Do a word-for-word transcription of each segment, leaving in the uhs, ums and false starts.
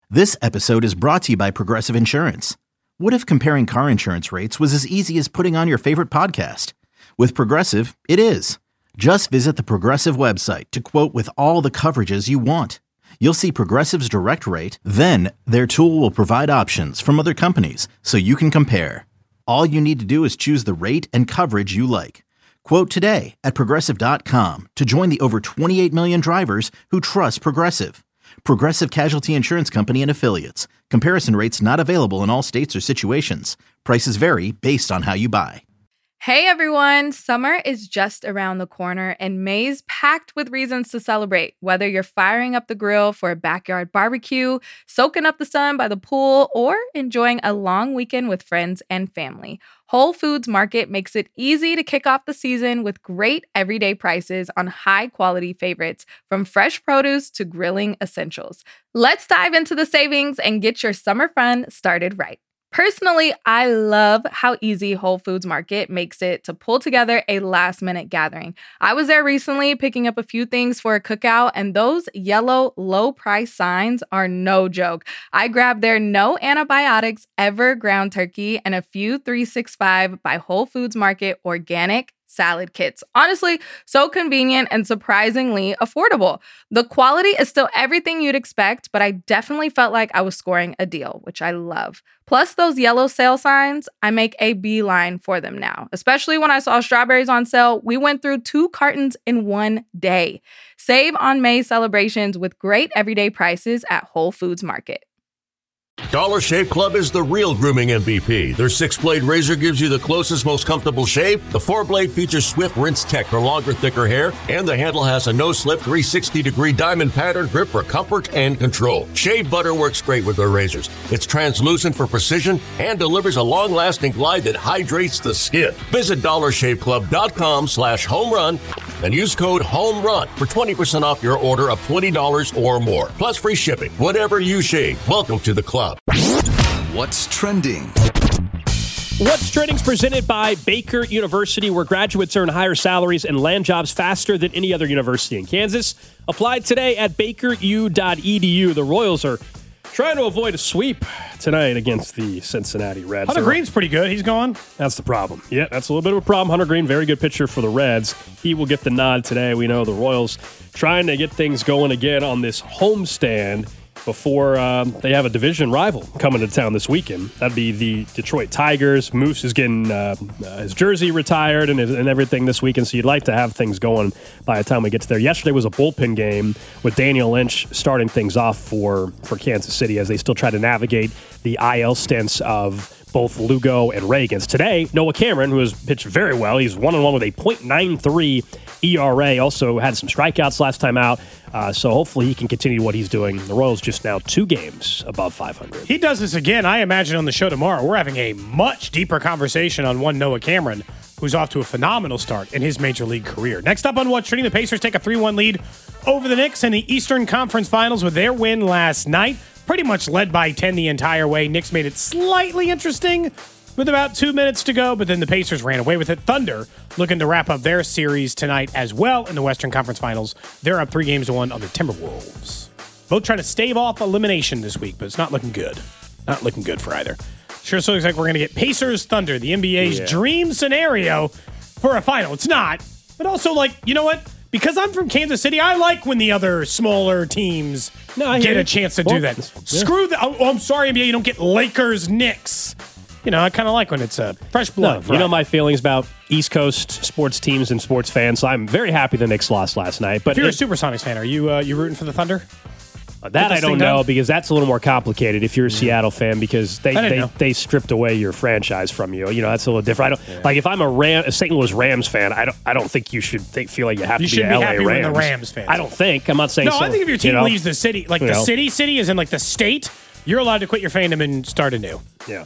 This episode is brought to you by Progressive Insurance. What if comparing car insurance rates was as easy as putting on your favorite podcast? With Progressive, it is. Just visit the Progressive website to quote with all the coverages you want. You'll see Progressive's direct rate, then their tool will provide options from other companies so you can compare. All you need to do is choose the rate and coverage you like. Quote today at progressive dot com to join the over twenty-eight million drivers who trust Progressive. Progressive Casualty Insurance Company and Affiliates. Comparison rates not available in all states or situations. Prices vary based on how you buy. Hey everyone, summer is just around the corner and May's packed with reasons to celebrate. Whether you're firing up the grill for a backyard barbecue, soaking up the sun by the pool, or enjoying a long weekend with friends and family, Whole Foods Market makes it easy to kick off the season with great everyday prices on high-quality favorites, from fresh produce to grilling essentials. Let's dive into the savings and get your summer fun started right. Personally, I love how easy Whole Foods Market makes it to pull together a last-minute gathering. I was there recently picking up a few things for a cookout, and those yellow low-price signs are no joke. I grabbed their no antibiotics ever ground turkey and a few three sixty-five by Whole Foods Market organic salad kits. Honestly, so convenient and surprisingly affordable. The quality is still everything you'd expect, but I definitely felt like I was scoring a deal, which I love. Plus those yellow sale signs, I make a beeline for them now. Especially when I saw strawberries on sale, we went through two cartons in one day. Save on May celebrations with great everyday prices at Whole Foods Market. Dollar Shave Club is the real grooming M V P. Their six-blade razor gives you the closest, most comfortable shave. The four-blade features Swift Rinse Tech for longer, thicker hair. And the handle has a no-slip three hundred sixty degree diamond pattern grip for comfort and control. Shave butter works great with their razors. It's translucent for precision and delivers a long-lasting glide that hydrates the skin. Visit dollar shave club dot com slash home run and use code HOMERUN for twenty percent off your order of twenty dollars or more. Plus free shipping. Whatever you shave, welcome to the club. What's trending? What's Trending is presented by Baker University, where graduates earn higher salaries and land jobs faster than any other university in Kansas. Apply today at baker u dot e d u. The Royals are trying to avoid a sweep tonight against the Cincinnati Reds. Hunter Green's pretty good. He's gone. That's the problem. Yeah, that's a little bit of a problem. Hunter Green, very good pitcher for the Reds. He will get the nod today. We know the Royals trying to get things going again on this homestand before um, they have a division rival coming to town this weekend. That'd be the Detroit Tigers. Moose is getting uh, uh, his jersey retired and, and everything this weekend, so you'd like to have things going by the time we get to there. Yesterday was a bullpen game with Daniel Lynch starting things off for, for Kansas City as they still try to navigate the I L stints of both Lugo and Reagans. Today, Noah Cameron, who has pitched very well, he's one and one with a point nine three E R A, also had some strikeouts last time out, uh, so hopefully he can continue what he's doing. The Royals just now two games above five hundred. He does this again. I imagine on the show tomorrow, we're having a much deeper conversation on one Noah Cameron, who's off to a phenomenal start in his major league career. Next up on What's Trending, the Pacers take a three one lead over the Knicks in the Eastern Conference Finals with their win last night. Pretty much led by ten the entire way. Knicks made it slightly interesting with about two minutes to go, but then the Pacers ran away with it. Thunder looking to wrap up their series tonight as well in the Western Conference Finals. They're up three games to one on the Timberwolves. Both trying to stave off elimination this week, but it's not looking good. Not looking good for either. Sure so looks like we're going to get Pacers Thunder, the N B A's yeah. dream scenario for a final. It's not, but also like, you know what? Because I'm from Kansas City, I like when the other smaller teams no, get a chance to well, do that. Yeah. Screw the. Oh, I'm sorry, N B A, you don't get Lakers, Knicks. You know, I kind of like when it's a fresh blood. No, you know my feelings about East Coast sports teams and sports fans. So I'm very happy the Knicks lost last night. But if you're it, a Supersonics fan, are you uh, you rooting for the Thunder? Uh, that I don't know done? because that's a little more complicated if you're a yeah. Seattle fan because they they, they stripped away your franchise from you. You know, that's a little different. I don't yeah. like if I'm a Ram, a Saint Louis Rams fan. I don't I don't think you should think, feel like you have you to be an be L A happy Rams. When the Rams fans. I don't think. I'm not saying. No, so, I think if your team you know, leaves the city, like the know. city, city is in like the state, you're allowed to quit your fandom and start anew. Yeah.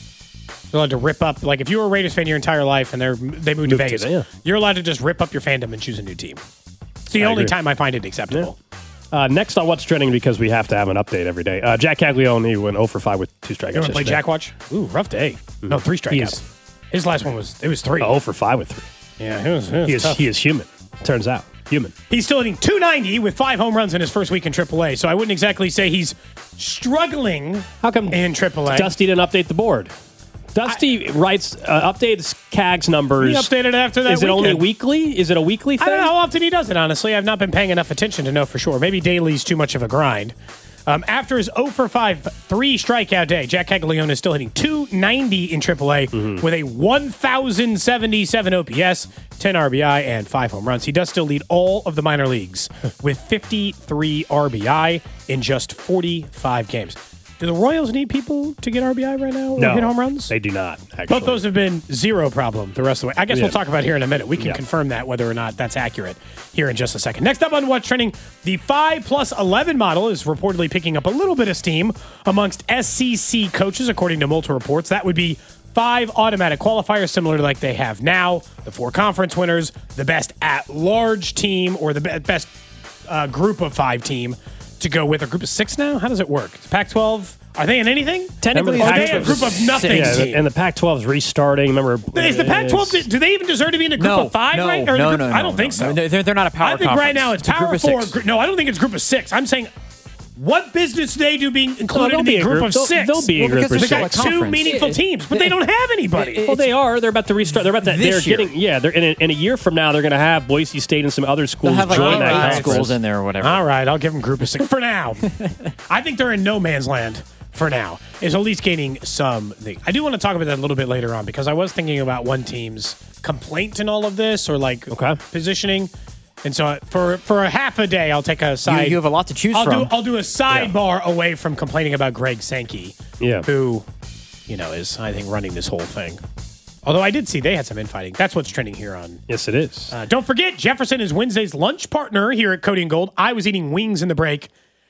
You're allowed to rip up, like if you were a Raiders fan your entire life and they're they moved, moved to Vegas, to, yeah. you're allowed to just rip up your fandom and choose a new team. It's the I only agree. time I find it acceptable. Yeah. Uh, next on What's Trending, because we have to have an update every day. Uh, Jack Caglione went zero for five with two strikeouts. You want to play Jack Watch? Ooh, rough day. Mm-hmm. No, three strikeouts. His last one was, it was three. Oh, zero for five with three. Yeah, it was, it was he, is, tough. he is human, turns out. human. He's still hitting two ninety with five home runs in his first week in triple A, so I wouldn't exactly say he's struggling How come in triple A. Dusty didn't update the board? Dusty I, writes, uh, updates C A G's numbers. He updated it after that Is it weekend. only weekly? Is it a weekly thing? I don't know how often he does it, honestly. I've not been paying enough attention to know for sure. Maybe daily's too much of a grind. Um, after his oh for five, three strikeout day, Jack Caglione is still hitting two ninety in triple A mm-hmm. with a one thousand seventy-seven O P S, ten R B I, and five home runs. He does still lead all of the minor leagues with fifty-three R B I in just forty-five games. Do the Royals need people to get R B I right now or no, hit home runs? They do not, actually. Both those have been zero problem the rest of the way. I guess yeah. we'll talk about here in a minute. We can yeah. confirm that, whether or not that's accurate here in just a second. Next up on What's Trending, the five plus eleven model is reportedly picking up a little bit of steam amongst S E C coaches, according to multiple reports. That would be five automatic qualifiers, similar to like they have now, the four conference winners, the best at-large team, or the best uh, group of five team to go with a group of six now? How does it work? Pac twelve, are they in anything? Technically, are they a group of nothing yeah, team? And the Pac twelve is restarting. Remember, is the Pac twelve, do they even deserve to be in a group no, of five, no, right? Or no, group, no, no, I don't no, think so. No, they're, they're not a power I think conference. right now it's, it's power four. six. No, I don't think it's group of six. I'm saying, what business do they do being included well, in the be group, group of they'll, six? They'll be well, a group of because They six. got two conference. meaningful It, teams, but it, they don't have anybody. It, Well, they are. They're about to restart. They're about to. They're This year. getting. Yeah. They're in a, in a year from now. They're going to have Boise State and some other schools They'll have like join eight, that eight conference. schools in there or whatever. All right, I'll give them group of six for now. I think they're in no man's land for now. Is at least gaining something. I do want to talk about that a little bit later on because I was thinking about one team's complaint in all of this or like okay. positioning. And so for for a half a day, I'll take a side. You, you have a lot to choose I'll from. do I'll do a sidebar yeah. away from complaining about Greg Sankey, yeah. who, you know, is I think running this whole thing. Although I did see they had some infighting. That's what's trending here on. Yes, it is. Uh, don't forget, Jefferson is Wednesday's lunch partner here at Cody and Gold. I was eating wings in the break.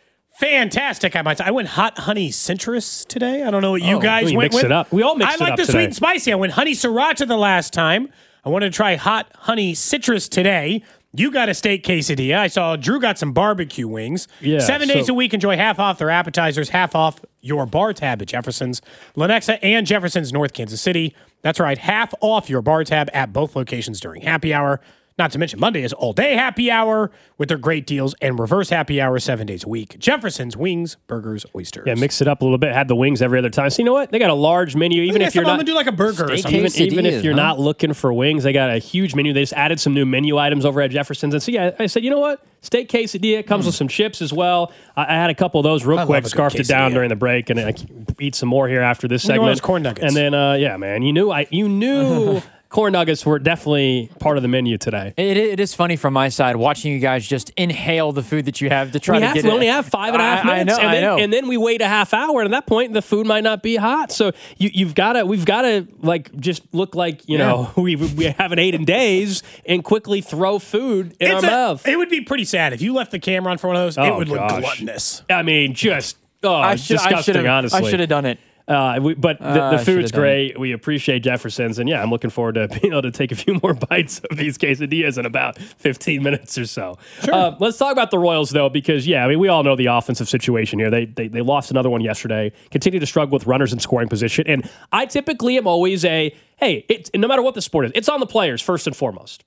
Fantastic, I might say. I went hot honey citrus today. I don't know what you oh, guys we went mixed with. it up. We all mixed I it like up the today. sweet and spicy. I went honey sriracha the last time. I wanted to try hot honey citrus today. You got a steak quesadilla. I saw Drew got some barbecue wings. Yeah, Seven days so- a week. Enjoy half off their appetizers, half off your bar tab at Jefferson's, Lenexa, and Jefferson's North Kansas City. That's right, half off your bar tab at both locations during happy hour. Not to mention Monday is all-day happy hour with their great deals and reverse happy hour seven days a week. Jefferson's Wings, Burgers, Oysters. Yeah, mix it up a little bit. Had the wings every other time. So you know what? They got a large menu. Even if you're I'm not gonna do like a burger or Steak something. even, even if you're huh? not looking for wings, they got a huge menu. They just added some new menu items over at Jefferson's. And so yeah, I said, you know what? Steak quesadilla comes mm. with some chips as well. I, I had a couple of those real I quick, love a good scarfed it down quesadilla. during the break, and I eat some more here after this You want segment. those corn nuggets. And then uh, yeah, man, you knew I you knew. Corn nuggets were definitely part of the menu today. It, it is funny from my side watching you guys just inhale the food that you have to try we to have, get we it. only have five and a half I, minutes, I know, and, then, I know. and then we wait a half hour. And at that point, the food might not be hot. So you, you've got to, we've got to like just look like you Yeah. know we we haven't ate in days and quickly throw food in It's our a- mouth. It would be pretty sad if you left the camera on for one of those. it Oh, would look gosh. gluttonous. I mean, just oh, I should, I disgusting. should have, honestly, I should have done it. Uh, we, but the, Uh, the I should've food's done great. We appreciate Jefferson's, and yeah, I'm looking forward to being able to take a few more bites of these quesadillas in about fifteen minutes or so. Sure. Uh, let's talk about the Royals, though, because yeah, I mean, we all know the offensive situation here. They, they they lost another one yesterday. Continue to struggle with runners in scoring position, and I typically am always a hey, it's, no matter what the sport is, it's on the players first and foremost.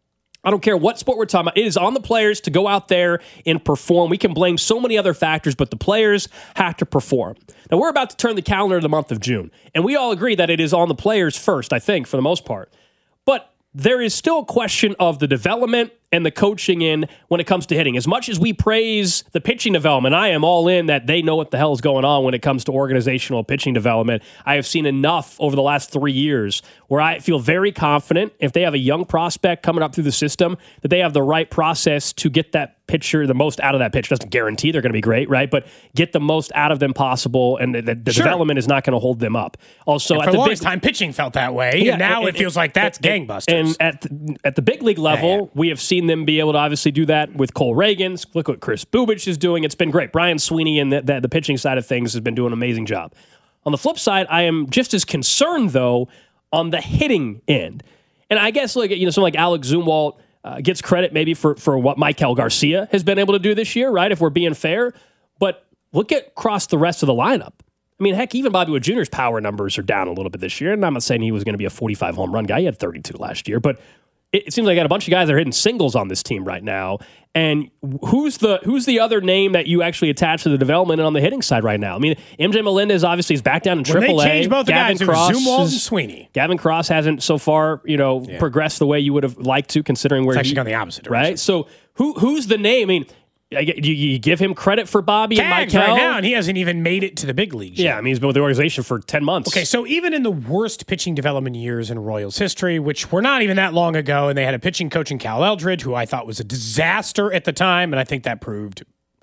I don't care what sport we're talking about. It is on the players to go out there and perform. We can blame so many other factors, but the players have to perform. Now, we're about to turn the calendar to the month of June, and we all agree that it is on the players first, I think, for the most part. But there is still a question of the development and the coaching in when it comes to hitting. As much as we praise the pitching development, I am all in that they know what the hell is going on when it comes to organizational pitching development. I have seen enough over the last three years where I feel very confident if they have a young prospect coming up through the system, that they have the right process to get that pitcher the most out of that pitch. Doesn't guarantee they're going to be great, right? But get the most out of them possible, and the, the, the Sure. development is not going to hold them up. Also, And at for the the big longest time, pitching felt that way. Yeah, and now and- it feels like that's and- gangbusters. And at the, at the big league level, Yeah, yeah. we have seen them be able to obviously do that with Cole Reagan. Look what Chris Bubich is doing. It's been great. Brian Sweeney and the, the, the pitching side of things has been doing an amazing job. On the flip side, I am just as concerned, though, on the hitting end. And I guess, like, you know, someone like Alex Zumwalt uh, gets credit maybe for, for what Michael Garcia has been able to do this year, right, if we're being fair. But look at across the rest of the lineup. I mean, heck, even Bobby Wood Junior's power numbers are down a little bit this year. And I'm not saying he was going to be a forty-five home run guy. He had thirty-two last year. But it, it seems like I got a bunch of guys that are hitting singles on this team right now. And who's the who's the other name that you actually attach to the development and on the hitting side right now? I mean, M J Melendez obviously is back down in when Triple A. They changed both Gavin the guys. Cross It was Zumwalt and is, Sweeney. Gavin Cross hasn't so far, you know, yeah. progressed the way you would have liked to, considering where it's actually he, gone the opposite direction. Right? So who who's the name? I mean, you, you give him credit for Bobby Tags and Michael right now, and he hasn't even made it to the big leagues. Yeah, yet. I mean, he's been with the organization for ten months. Okay, so even in the worst pitching development years in Royals history, which were not even that long ago, and they had a pitching coach in Cal Eldred, who I thought was a disaster at the time, and I think that proved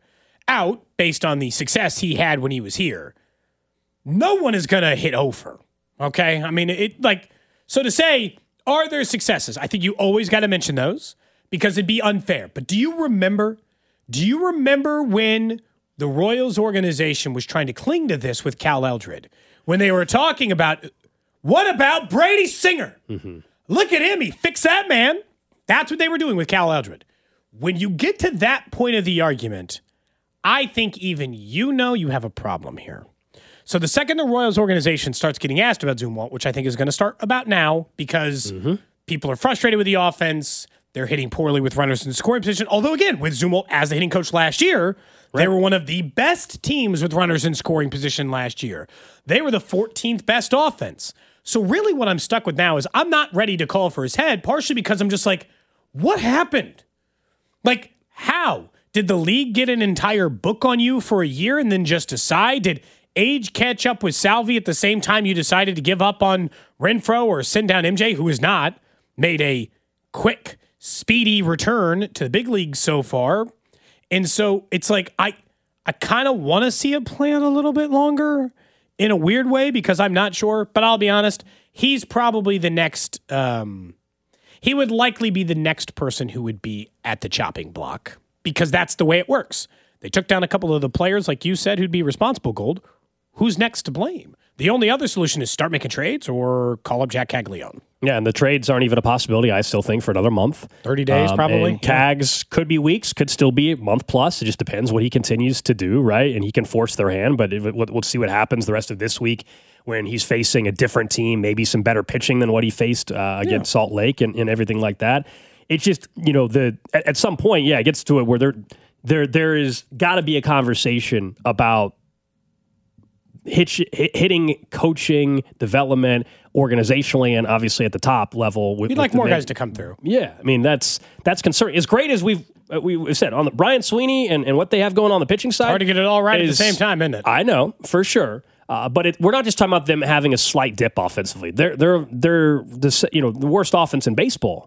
out based on the success he had when he was here. No one is going to hit over, okay? I mean, it like, so to say, are there successes? I think you always got to mention those because it'd be unfair. But do you remember... Do you remember when the Royals organization was trying to cling to this with Cal Eldred? When they were talking about, what about Brady Singer? Mm-hmm. Look at him. He fixed that, man. That's what they were doing with Cal Eldred. When you get to that point of the argument, I think even you know you have a problem here. So the second the Royals organization starts getting asked about Zumwalt, which I think is going to start about now because mm-hmm. people are frustrated with the offense. They're hitting poorly with runners in the scoring position. Although, again, with Zumwalt as the hitting coach last year, right. they were one of the best teams with runners in scoring position last year. They were the fourteenth best offense. So really what I'm stuck with now is I'm not ready to call for his head, partially because I'm just like, what happened? Like, how? Did the league get an entire book on you for a year and then just decide? Did age catch up with Salvi at the same time you decided to give up on Renfroe or send down M J, who is not, made a quick speedy return to the big leagues so far. And so it's like, I I kind of want to see it play out a little bit longer in a weird way because I'm not sure, but I'll be honest, he's probably the next, um, he would likely be the next person who would be at the chopping block because that's the way it works. They took down a couple of the players, like you said, who'd be responsible, Gold. Who's next to blame? The only other solution is start making trades or call up Jack Caglione. Yeah, and the trades aren't even a possibility, I still think, for another month. thirty days, um, probably. And Cags yeah. could be weeks, could still be a month plus. It just depends what he continues to do, right? And he can force their hand, but it, we'll see what happens the rest of this week when he's facing a different team, maybe some better pitching than what he faced uh, against yeah. Salt Lake and, and everything like that. It's just, you know, the at, at some point, yeah, it gets to it where there, there, there is got to be a conversation about Hit, hitting, coaching, development, organizationally, and obviously at the top level. With, We'd like with more men. guys to come through. Yeah, I mean that's that's concerning. As great as we've uh, we've said on the Brian Sweeney and, and what they have going on the pitching side, hard to get it all right is, at the same time, isn't it? I know for sure, uh, but it, we're not just talking about them having a slight dip offensively. They're they're they're the you know the worst offense in baseball.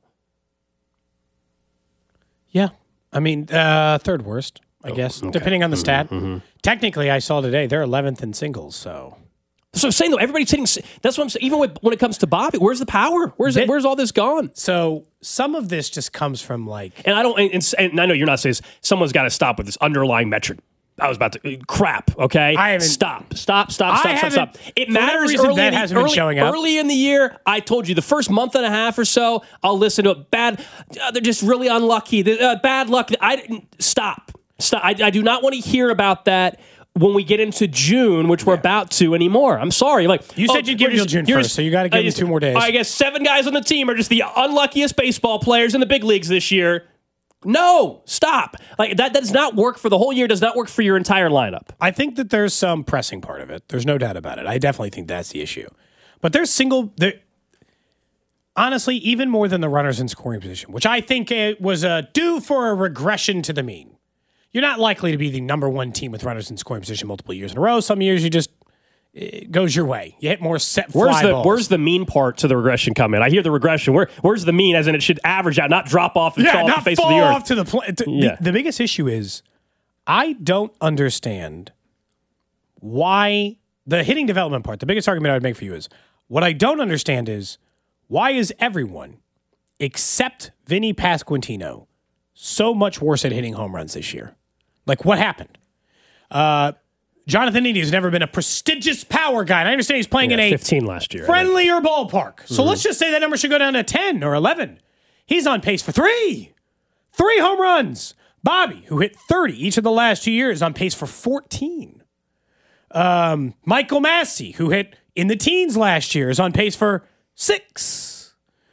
Yeah, I mean uh, third worst. I guess, okay. depending on the stat. Mm-hmm, mm-hmm. Technically, I saw today, they're eleventh in singles, so. So I'm saying, though, everybody's hitting, that's what I'm saying, even with, when it comes to Bobby, where's the power? Where's it, where's all this gone? So some of this just comes from like. And I don't, and, and I know you're not saying someone's got to stop with this underlying metric. I was about to, crap, okay? I haven't. Stop, stop, stop, stop, stop, stop. It matters reason, early, that in the, hasn't been early, showing up. early in the year. I told you the first month and a half or so, I'll listen to it. Bad, uh, they're just really unlucky. Uh, bad luck. I didn't, stop. Stop. I, I do not want to hear about that when we get into June, which we're yeah. about to anymore. I'm sorry. Like you said, oh, you'd give it till June first, so you got to give them two more days. I guess seven guys on the team are just the unluckiest baseball players in the big leagues this year. No, stop. Like that. That does not work for the whole year. Does not work for your entire lineup. I think that there's some pressing part of it. There's no doubt about it. I definitely think that's the issue. But there's single. There, honestly, even more than the runners in scoring position, which I think it was a due for a regression to the mean. You're not likely to be the number one team with runners in scoring position multiple years in a row. Some years you just, it goes your way. You hit more set fly where's the, balls. Where's the mean part to the regression come in? I hear the regression. Where, where's the mean as in it should average out, not drop off and yeah, fall not off the face fall of the earth? Off to the, pl- to, yeah. the, the biggest issue is I don't understand why the hitting development part, the biggest argument I would make for you is, what I don't understand is why is everyone except Vinny Pasquantino so much worse at hitting home runs this year? Like, what happened? Uh, Jonathan India has never been a prestigious power guy. And I understand he's playing yeah, in a fifteen last year, friendlier ballpark. So mm-hmm. let's just say that number should go down to ten or eleven. He's on pace for three. Three home runs. Bobby, who hit thirty each of the last two years, on pace for fourteen. Um, Michael Massey, who hit in the teens last year, is on pace for six.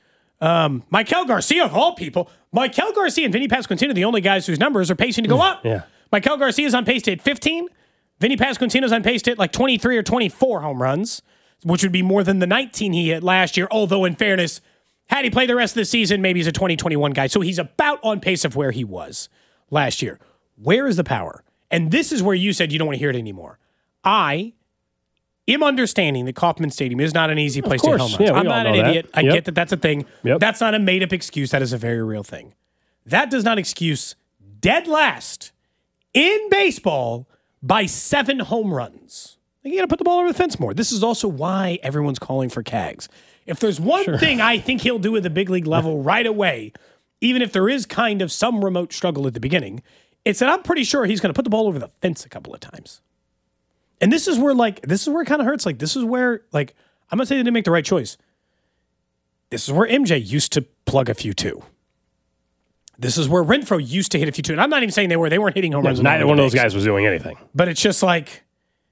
Um, Michael Garcia, of all people, Michael Garcia and Vinny Pasquantino, the only guys whose numbers are pacing to go up. Yeah. Michael Garcia is on pace to hit fifteen. Vinny Pasquantino is on pace to hit like twenty-three or twenty-four home runs, which would be more than the nineteen he hit last year. Although, in fairness, had he played the rest of the season, maybe he's a twenty twenty-one guy. So he's about on pace of where he was last year. Where is the power? And this is where you said you don't want to hear it anymore. I am understanding that Kauffman Stadium is not an easy place to hit home runs. Yeah, I'm not an idiot. That. I Yep. get that that's a thing. Yep. That's not a made-up excuse. That is a very real thing. That does not excuse dead last in baseball by seven home runs. You got to put the ball over the fence more. This is also why everyone's calling for Cags. If there's one Sure. thing I think he'll do at the big league level right away, even if there is kind of some remote struggle at the beginning, it's that I'm pretty sure he's going to put the ball over the fence a couple of times. And this is where, like, this is where it kind of hurts. Like, this is where, like, I'm going to say they didn't make the right choice. This is where M J used to plug a few too. This is where Renfroe used to hit a few too. And I'm not even saying they were. They weren't hitting home runs. Neither one of those guys was doing anything. But it's just like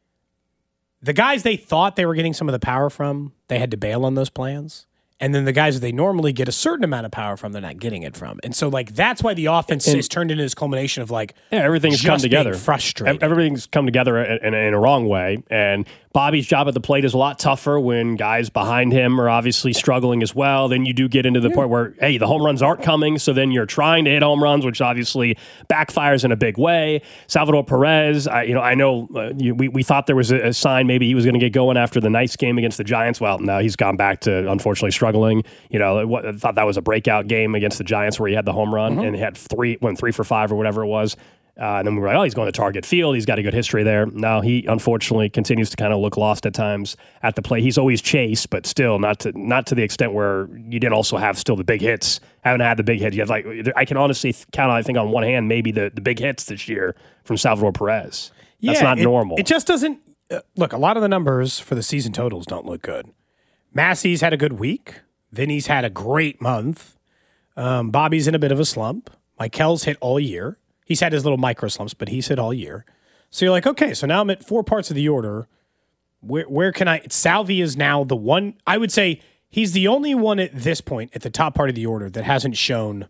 the guys they thought they were getting some of the power from, they had to bail on those plans. And then the guys that they normally get a certain amount of power from, they're not getting it from. And so, like, that's why the offense and, has turned into this culmination of, like, yeah, everything's come together. Frustrated. Everything's come together in, in, in a wrong way. And Bobby's job at the plate is a lot tougher when guys behind him are obviously struggling as well. Then you do get into the yeah. point where, hey, the home runs aren't coming. So then you're trying to hit home runs, which obviously backfires in a big way. Salvador Perez, I, you know, I know uh, you, we, we thought there was a, a sign maybe he was going to get going after the nice game against the Giants. Well, now he's gone back to, unfortunately, struggling. You know, I thought that was a breakout game against the Giants where he had the home run mm-hmm. and he had three, went three for five or whatever it was. Uh, and then we were like, oh, he's going to Target Field. He's got a good history there. Now he unfortunately continues to kind of look lost at times at the plate. He's always chased, but still not to not to the extent where you didn't also have still the big hits. Haven't had the big hits. You have like I can honestly count, I think, on one hand maybe the, the big hits this year from Salvador Perez. That's yeah, not it, normal. It just doesn't uh, look. A lot of the numbers for the season totals don't look good. Massey's had a good week. Vinny's had a great month. Um, Bobby's in a bit of a slump. Michael's hit all year. He's had his little micro slumps, but he's hit all year. So you're like, okay, so now I'm at four parts of the order. Where where can I? Salvi is now the one. I would say he's the only one at this point at the top part of the order that hasn't shown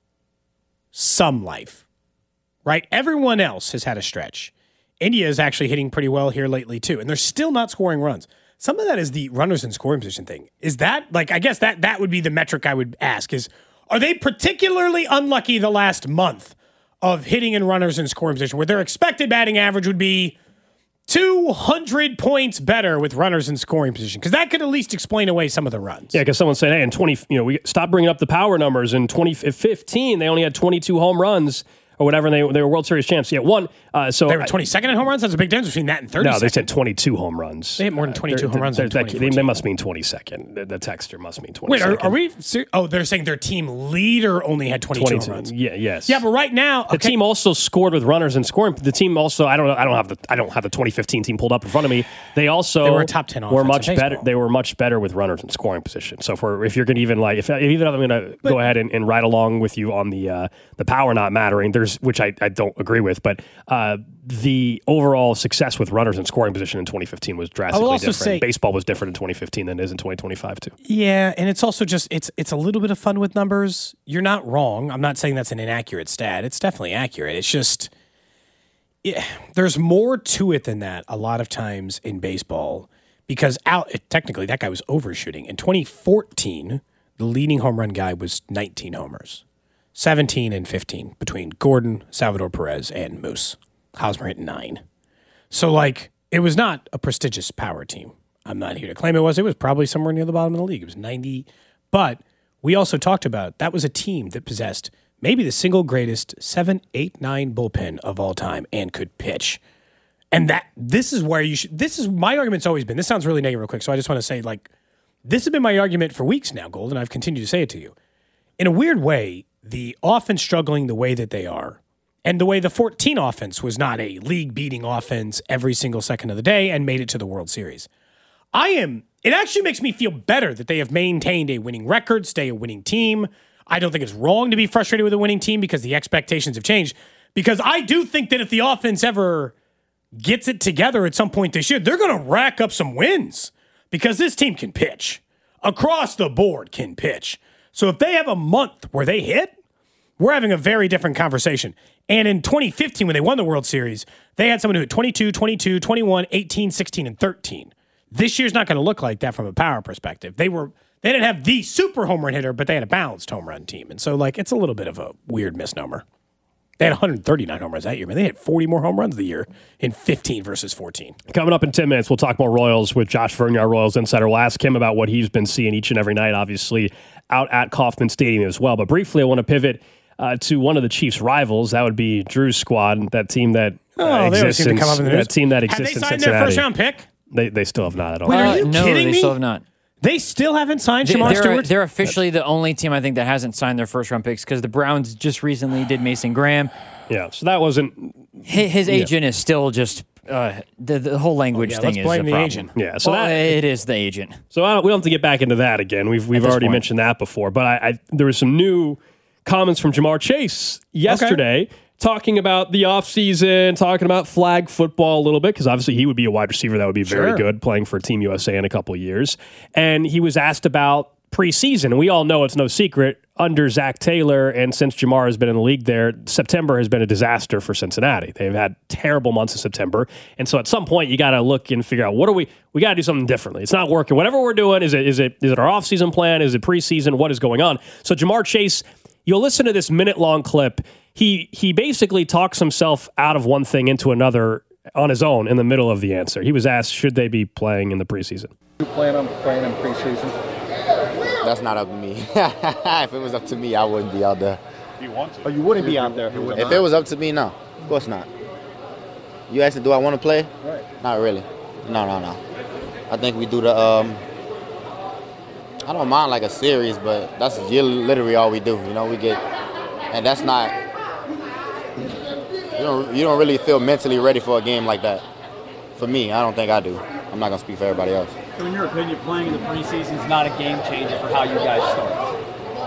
some life, right? Everyone else has had a stretch. India is actually hitting pretty well here lately too, and they're still not scoring runs. Some of that is the runners in scoring position thing. Is that, like, I guess that that would be the metric I would ask is, are they particularly unlucky the last month of hitting in runners in scoring position where their expected batting average would be two hundred points better with runners in scoring position? Because that could at least explain away some of the runs. Yeah, because someone said, hey, in twenty, you know, we stop bringing up the power numbers. In twenty fifteen, they only had twenty-two home runs or whatever, and they, they were World Series champs. Yeah, one. Uh, so they were twenty-second in home runs? That's a big difference between that and thirty. No, they said twenty-two home runs. They hit more than twenty-two uh, home runs. They, they, they must mean twenty-second. The, the texter must mean twenty-second. Wait, are, are we? Oh, they're saying their team leader only had twenty-two, twenty-two home runs. Yeah, yes. Yeah, but right now, the okay. team also scored with runners in scoring. The team also, I don't know, I don't have the, I don't have the twenty fifteen team pulled up in front of me. They also they were a top ten were much better. They were much better with runners in scoring position. So for if you're going to even like, if, if even I'm going to go ahead and, and ride along with you on the uh, the power not mattering, there's which I, I don't agree with, but uh, the overall success with runners in scoring position in twenty fifteen was drastically different. Say, Baseball was different in twenty fifteen than it is in twenty twenty-five too. Yeah, and it's also just it's it's a little bit of fun with numbers. You're not wrong. I'm not saying that's an inaccurate stat. It's definitely accurate. It's just yeah, there's more to it than that a lot of times in baseball because out technically that guy was overshooting. In twenty fourteen, the leading home run guy was nineteen homers. seventeen and fifteen between Gordon, Salvador Perez, and Moose. Hosmer hit nine. So, like, it was not a prestigious power team. I'm not here to claim it was. It was probably somewhere near the bottom of the league. It was ninety. But we also talked about that was a team that possessed maybe the single greatest seven, eight, nine bullpen of all time and could pitch. And that this is where you should. This is my argument's always been. This sounds really negative real quick. So I just want to say, like, this has been my argument for weeks now, Gold, and I've continued to say it to you. In a weird way, the offense struggling the way that they are, and the way the fourteen offense was not a league-beating offense every single second of the day and made it to the World Series. I am, it actually makes me feel better that they have maintained a winning record, stay a winning team. I don't think it's wrong to be frustrated with a winning team because the expectations have changed. Because I do think that if the offense ever gets it together at some point this year, they're going to rack up some wins because this team can pitch. Across the board can pitch. So if they have a month where they hit, we're having a very different conversation. And in twenty fifteen, when they won the World Series, they had someone who hit twenty-two, twenty-two, twenty-one, eighteen, sixteen, and thirteen. This year's not going to look like that from a power perspective. They were they didn't have the super home run hitter, but they had a balanced home run team. And so, like, it's a little bit of a weird misnomer. They had one hundred thirty-nine home runs that year, man. They had forty more home runs the year in fifteen versus fourteen. Coming up in ten minutes, we'll talk more Royals with Josh Vernier, Royals insider. We'll ask him about what he's been seeing each and every night, obviously, out at Kauffman Stadium as well. But briefly, I want to pivot uh, to one of the Chiefs' rivals. That would be Drew's squad, that team that uh, oh, they exists seem in, to come up in the news. that team that exists have they in signed Cincinnati. their first-round pick? They they still have not at all. Wait, are you Uh, no, kidding they me? still have not. They still haven't signed They- Shamar They're, Stewart? they're officially the only team I think that hasn't signed their first round picks because the Browns just recently did Mason Graham. Yeah, so that wasn't. His, his agent is still just uh, the the whole language yeah, thing let's is blame a the problem. agent. Yeah, so Well, that it is the agent. So I don't, we don't have to get back into that again. We've we've this already point. mentioned that before. But I, I there was some new comments from Jamar Chase yesterday talking about the offseason, talking about flag football a little bit, because obviously he would be a wide receiver that would be very Sure. good playing for Team U S A in a couple of years. And he was asked about preseason. And we all know it's no secret under Zach Taylor, and since Jamar has been in the league there, September has been a disaster for Cincinnati. They've had terrible months in September. And so at some point you got to look and figure out, what are we, we got to do something differently. It's not working. Whatever we're doing, is it, is it, is it our offseason plan? Is it preseason? What is going on? So Jamar Chase, you'll listen to this minute long clip. He, he basically talks himself out of one thing into another on his own in the middle of the answer. He was asked, should they be playing in the preseason? You plan on playing in preseason? That's not up to me. If it was up to me, I wouldn't be out there. You want to? Oh, you wouldn't be out there. If it was If it was up to me, no. Of course not. You asked, do I want to play? Right. Not really. No, no, no. I think we do the, um, I don't mind like a series, but that's literally all we do. You know, we get, and that's not, you don't, you don't really feel mentally ready for a game like that. For me, I don't think I do. I'm not going to speak for everybody else. So in your opinion, playing in the preseason is not a game changer for how you guys start?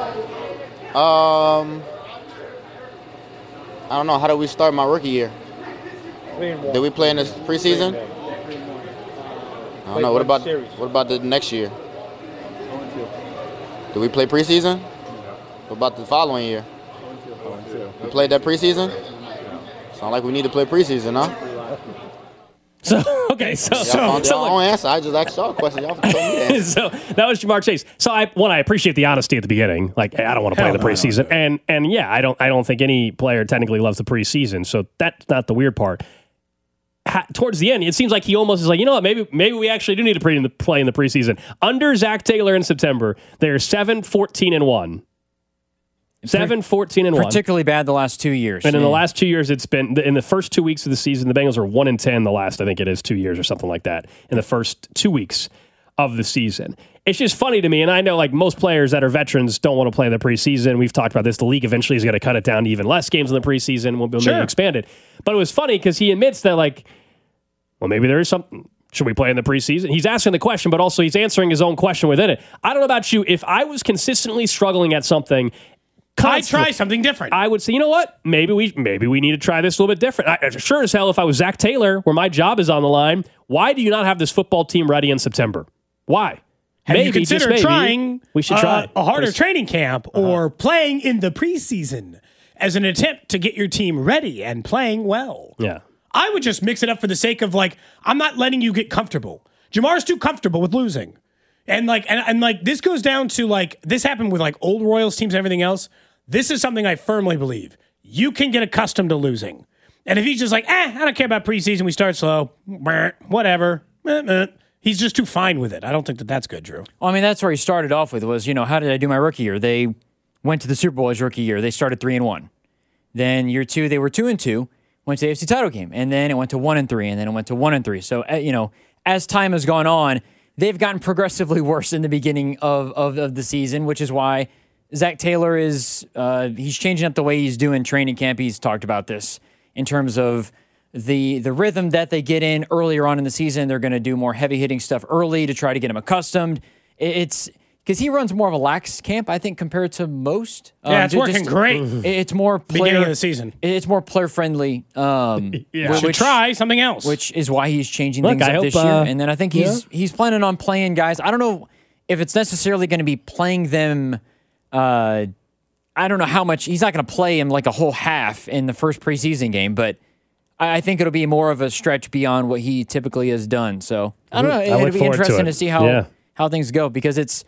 Um, I don't know. How did we start my rookie year? Did we play in this preseason? I don't know. What about what about the next year? Did we play preseason? What about the following year? We played that preseason? Sound like we need to play preseason, huh? So, okay, so, Y'all so, found so your look- own answer. I just asked y'all a question. Y'all told me to answer. so that was Jamar Chase. So I one, I appreciate the honesty at the beginning. Like, hey, I don't want to play Hell in the no, preseason, and and yeah, I don't I don't think any player technically loves the preseason. So that's not the weird part. Ha, towards the end, it seems like he almost is like, you know what, maybe maybe we actually do need to play in the, play in the preseason. Under Zach Taylor in September, they're seven, fourteen, and one. seven, fourteen, and one. Particularly bad the last two years. And in the Yeah. last two years, it's been in the first two weeks of the season, the Bengals are one and ten. The last, I think it is two years or something like that. In the first two weeks of the season, it's just funny to me. And I know, like most players that are veterans, don't want to play in the preseason. We've talked about this. The league eventually is going to cut it down to even less games in the preseason. We'll, we'll Sure. maybe expand it. But it was funny because he admits that, like, well, maybe there is something. Should we play in the preseason? He's asking the question, but also he's answering his own question within it. I don't know about you. If I was consistently struggling at something, I constantly- try something different. I would say, you know what? Maybe we maybe we need to try this a little bit different. I, sure as hell, if I was Zach Taylor, where my job is on the line, why do you not have this football team ready in September? Why? Have maybe, you just considered maybe, trying we should uh, try a harder Pre- training camp or playing in the preseason as an attempt to get your team ready and playing well? Yeah. I would just mix it up for the sake of, like, I'm not letting you get comfortable. Jamar's too comfortable with losing. And like and, and like this goes down to, like, this happened with like old Royals teams and everything else. This is something I firmly believe. You can get accustomed to losing. And if he's just like, eh, I don't care about preseason, we start slow, whatever. He's just too fine with it. I don't think that that's good, Drew. Well, I mean, that's where he started off with was, you know, how did I do my rookie year? They went to the Super Bowl his rookie year. They started three and one. Then year two, they were two and two, went to the A F C title game. And then it went to one and three, and then it went to one and three. So, uh, you know, as time has gone on, they've gotten progressively worse in the beginning of, of, of the season, which is why Zach Taylor is, uh, he's changing up the way he's doing training camp. He's talked about this in terms of the the rhythm that they get in earlier on in the season. They're going to do more heavy hitting stuff early to try to get him accustomed. It's because he runs more of a lax camp, I think, compared to most. Yeah, Um, it's ju- working just- great. It's more player, Beginning of the season. It's more player friendly. Um, Yeah, wh- should try something else. which is why he's changing Look, things I up hope, this year. uh, And then I think he's he's planning on playing guys. I don't know if it's necessarily going to be playing them Uh, I don't know how much. He's not going to play him like a whole half in the first preseason game, but I, I think it'll be more of a stretch beyond what he typically has done. So I don't know. I It'll look be forward to interesting it. to see how Yeah. how things go because it's.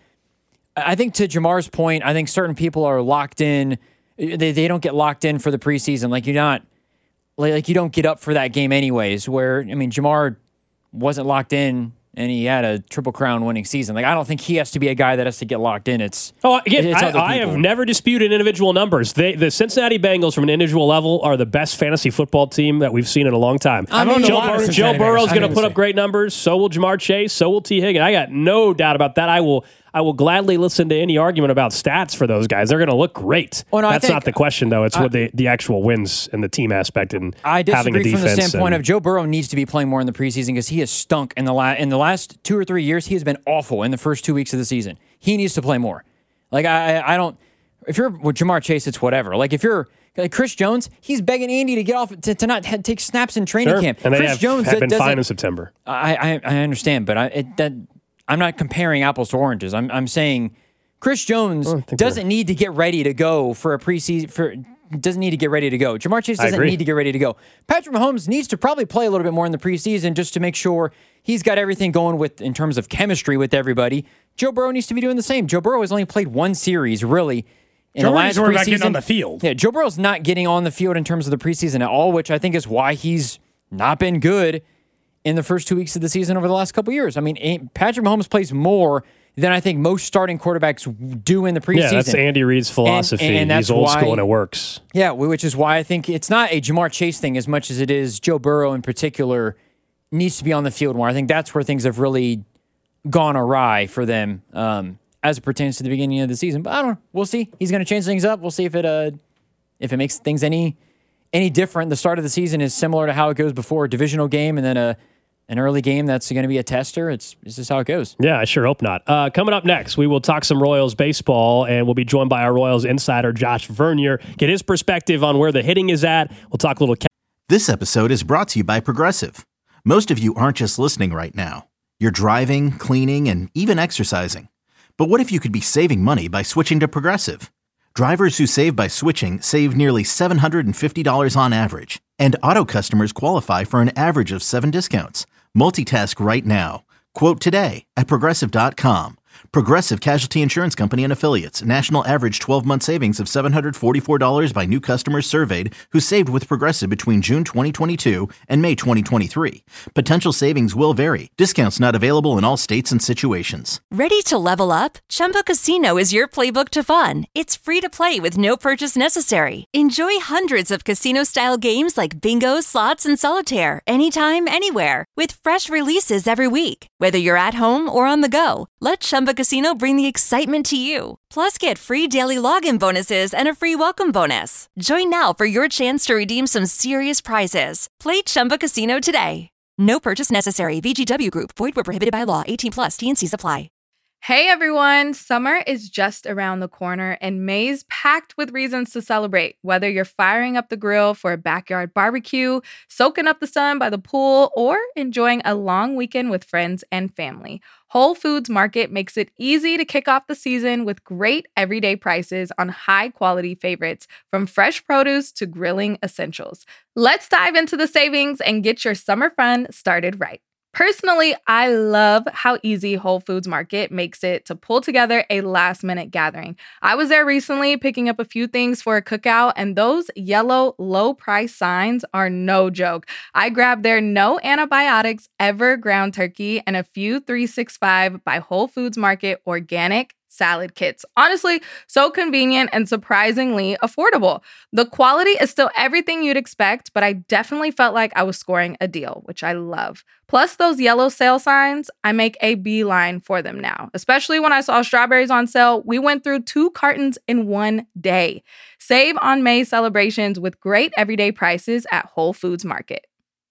I think to Jamar's point, I think certain people are locked in. They they don't get locked in for the preseason. Like you're not. Like you don't get up for that game anyways. Where I mean, Jamar wasn't locked in. And he had a Triple Crown winning season. Like I don't think he has to be a guy that has to get locked in. It's oh, again, it's I, other I people. have never disputed individual numbers. They, the Cincinnati Bengals, from an individual level, are the best fantasy football team that we've seen in a long time. I mean, Joe, a lot of Bur- Cincinnati Joe Burrow's Bengals. going to I put up say. great numbers. So will Jamar Chase. So will T. Higgins. I got no doubt about that. I will. I will gladly listen to any argument about stats for those guys. They're going to look great. Well, no, I That's think- not the question, though. It's I- what the the actual wins and the team aspect and I having a disagree defense. from the standpoint and- of Joe Burrow needs to be playing more in the preseason because he has stunk in the la- in the last two or three years. He has been awful in the first two weeks of the season. He needs to play more. Like I, I I don't. If you're with Jamar Chase, it's whatever. Like if you're like Chris Jones, he's begging Andy to get off to, to not ha- take snaps in training Sure. camp. And they Chris have, Jones have that been doesn't- fine in September. I, I I understand, but I it, that I'm not comparing apples to oranges. I'm I'm saying Chris Jones I think doesn't we're- need to get ready to go for a preseason for doesn't need to get ready to go. Jamar Chase I doesn't agree. need to get ready to go. Patrick Mahomes needs to probably play a little bit more in the preseason just to make sure he's got everything going with in terms of chemistry with everybody. Joe Burrow needs to be doing the same. Joe Burrow has only played one series really in Joe the Burrow's last worried preseason. about getting on the field. Yeah, Joe Burrow's not getting on the field in terms of the preseason at all, which I think is why he's not been good in the first two weeks of the season over the last couple of years. I mean, Patrick Mahomes plays more than I think most starting quarterbacks do in the preseason. Yeah, that's Andy Reid's philosophy. And, and that's He's old why, school and it works. Yeah, which is why I think it's not a Jamar Chase thing as much as it is Joe Burrow in particular needs to be on the field more. I think that's where things have really gone awry for them um, as it pertains to the beginning of the season. But I don't know. We'll see. He's going to change things up. We'll see if it uh, if it makes things any any different. The start of the season is similar to how it goes before a divisional game and then a an early game that's going to be a tester. It's, it's just how it goes. Yeah, I sure hope not. Uh, coming up next, we will talk some Royals baseball, and we'll be joined by our Royals insider, Josh Vernier, get his perspective on where the hitting is at. We'll talk a little. Ca- This episode is brought to you by Progressive. Most of you aren't just listening right now. You're driving, cleaning, and even exercising. But what if you could be saving money by switching to Progressive? Drivers who save by switching save nearly seven hundred fifty dollars on average, and auto customers qualify for an average of seven discounts. Multitask right now. Quote today at Progressive dot com. Progressive Casualty Insurance Company and Affiliates. National average twelve-month savings of seven hundred forty-four dollars by new customers surveyed who saved with Progressive between June twenty twenty-two and May twenty twenty-three. Potential savings will vary. Discounts not available in all states and situations. Ready to level up? Chumba Casino is your playbook to fun. It's free to play with no purchase necessary. Enjoy hundreds of casino-style games like bingo, slots, and solitaire anytime, anywhere. With fresh releases every week. Whether you're at home or on the go, let Chumba Casino bring the excitement to you. Plus, get free daily login bonuses and a free welcome bonus. Join now for your chance to redeem some serious prizes. Play Chumba Casino today. No purchase necessary. V G W Group. Void where prohibited by law. eighteen plus. T and C's apply. Hey everyone, summer is just around the corner and May's packed with reasons to celebrate. Whether you're firing up the grill for a backyard barbecue, soaking up the sun by the pool, or enjoying a long weekend with friends and family, Whole Foods Market makes it easy to kick off the season with great everyday prices on high-quality favorites, from fresh produce to grilling essentials. Let's dive into the savings and get your summer fun started right. Personally, I love how easy Whole Foods Market makes it to pull together a last-minute gathering. I was there recently picking up a few things for a cookout, and those yellow low-price signs are no joke. I grabbed their no antibiotics ever ground turkey and a few three sixty-five by Whole Foods Market organic salad kits. Honestly, so convenient and surprisingly affordable. The quality is still everything you'd expect, but I definitely felt like I was scoring a deal, which I love. Plus those yellow sale signs, I make a beeline for them now. Especially when I saw strawberries on sale, we went through two cartons in one day. Save on May celebrations with great everyday prices at Whole Foods Market.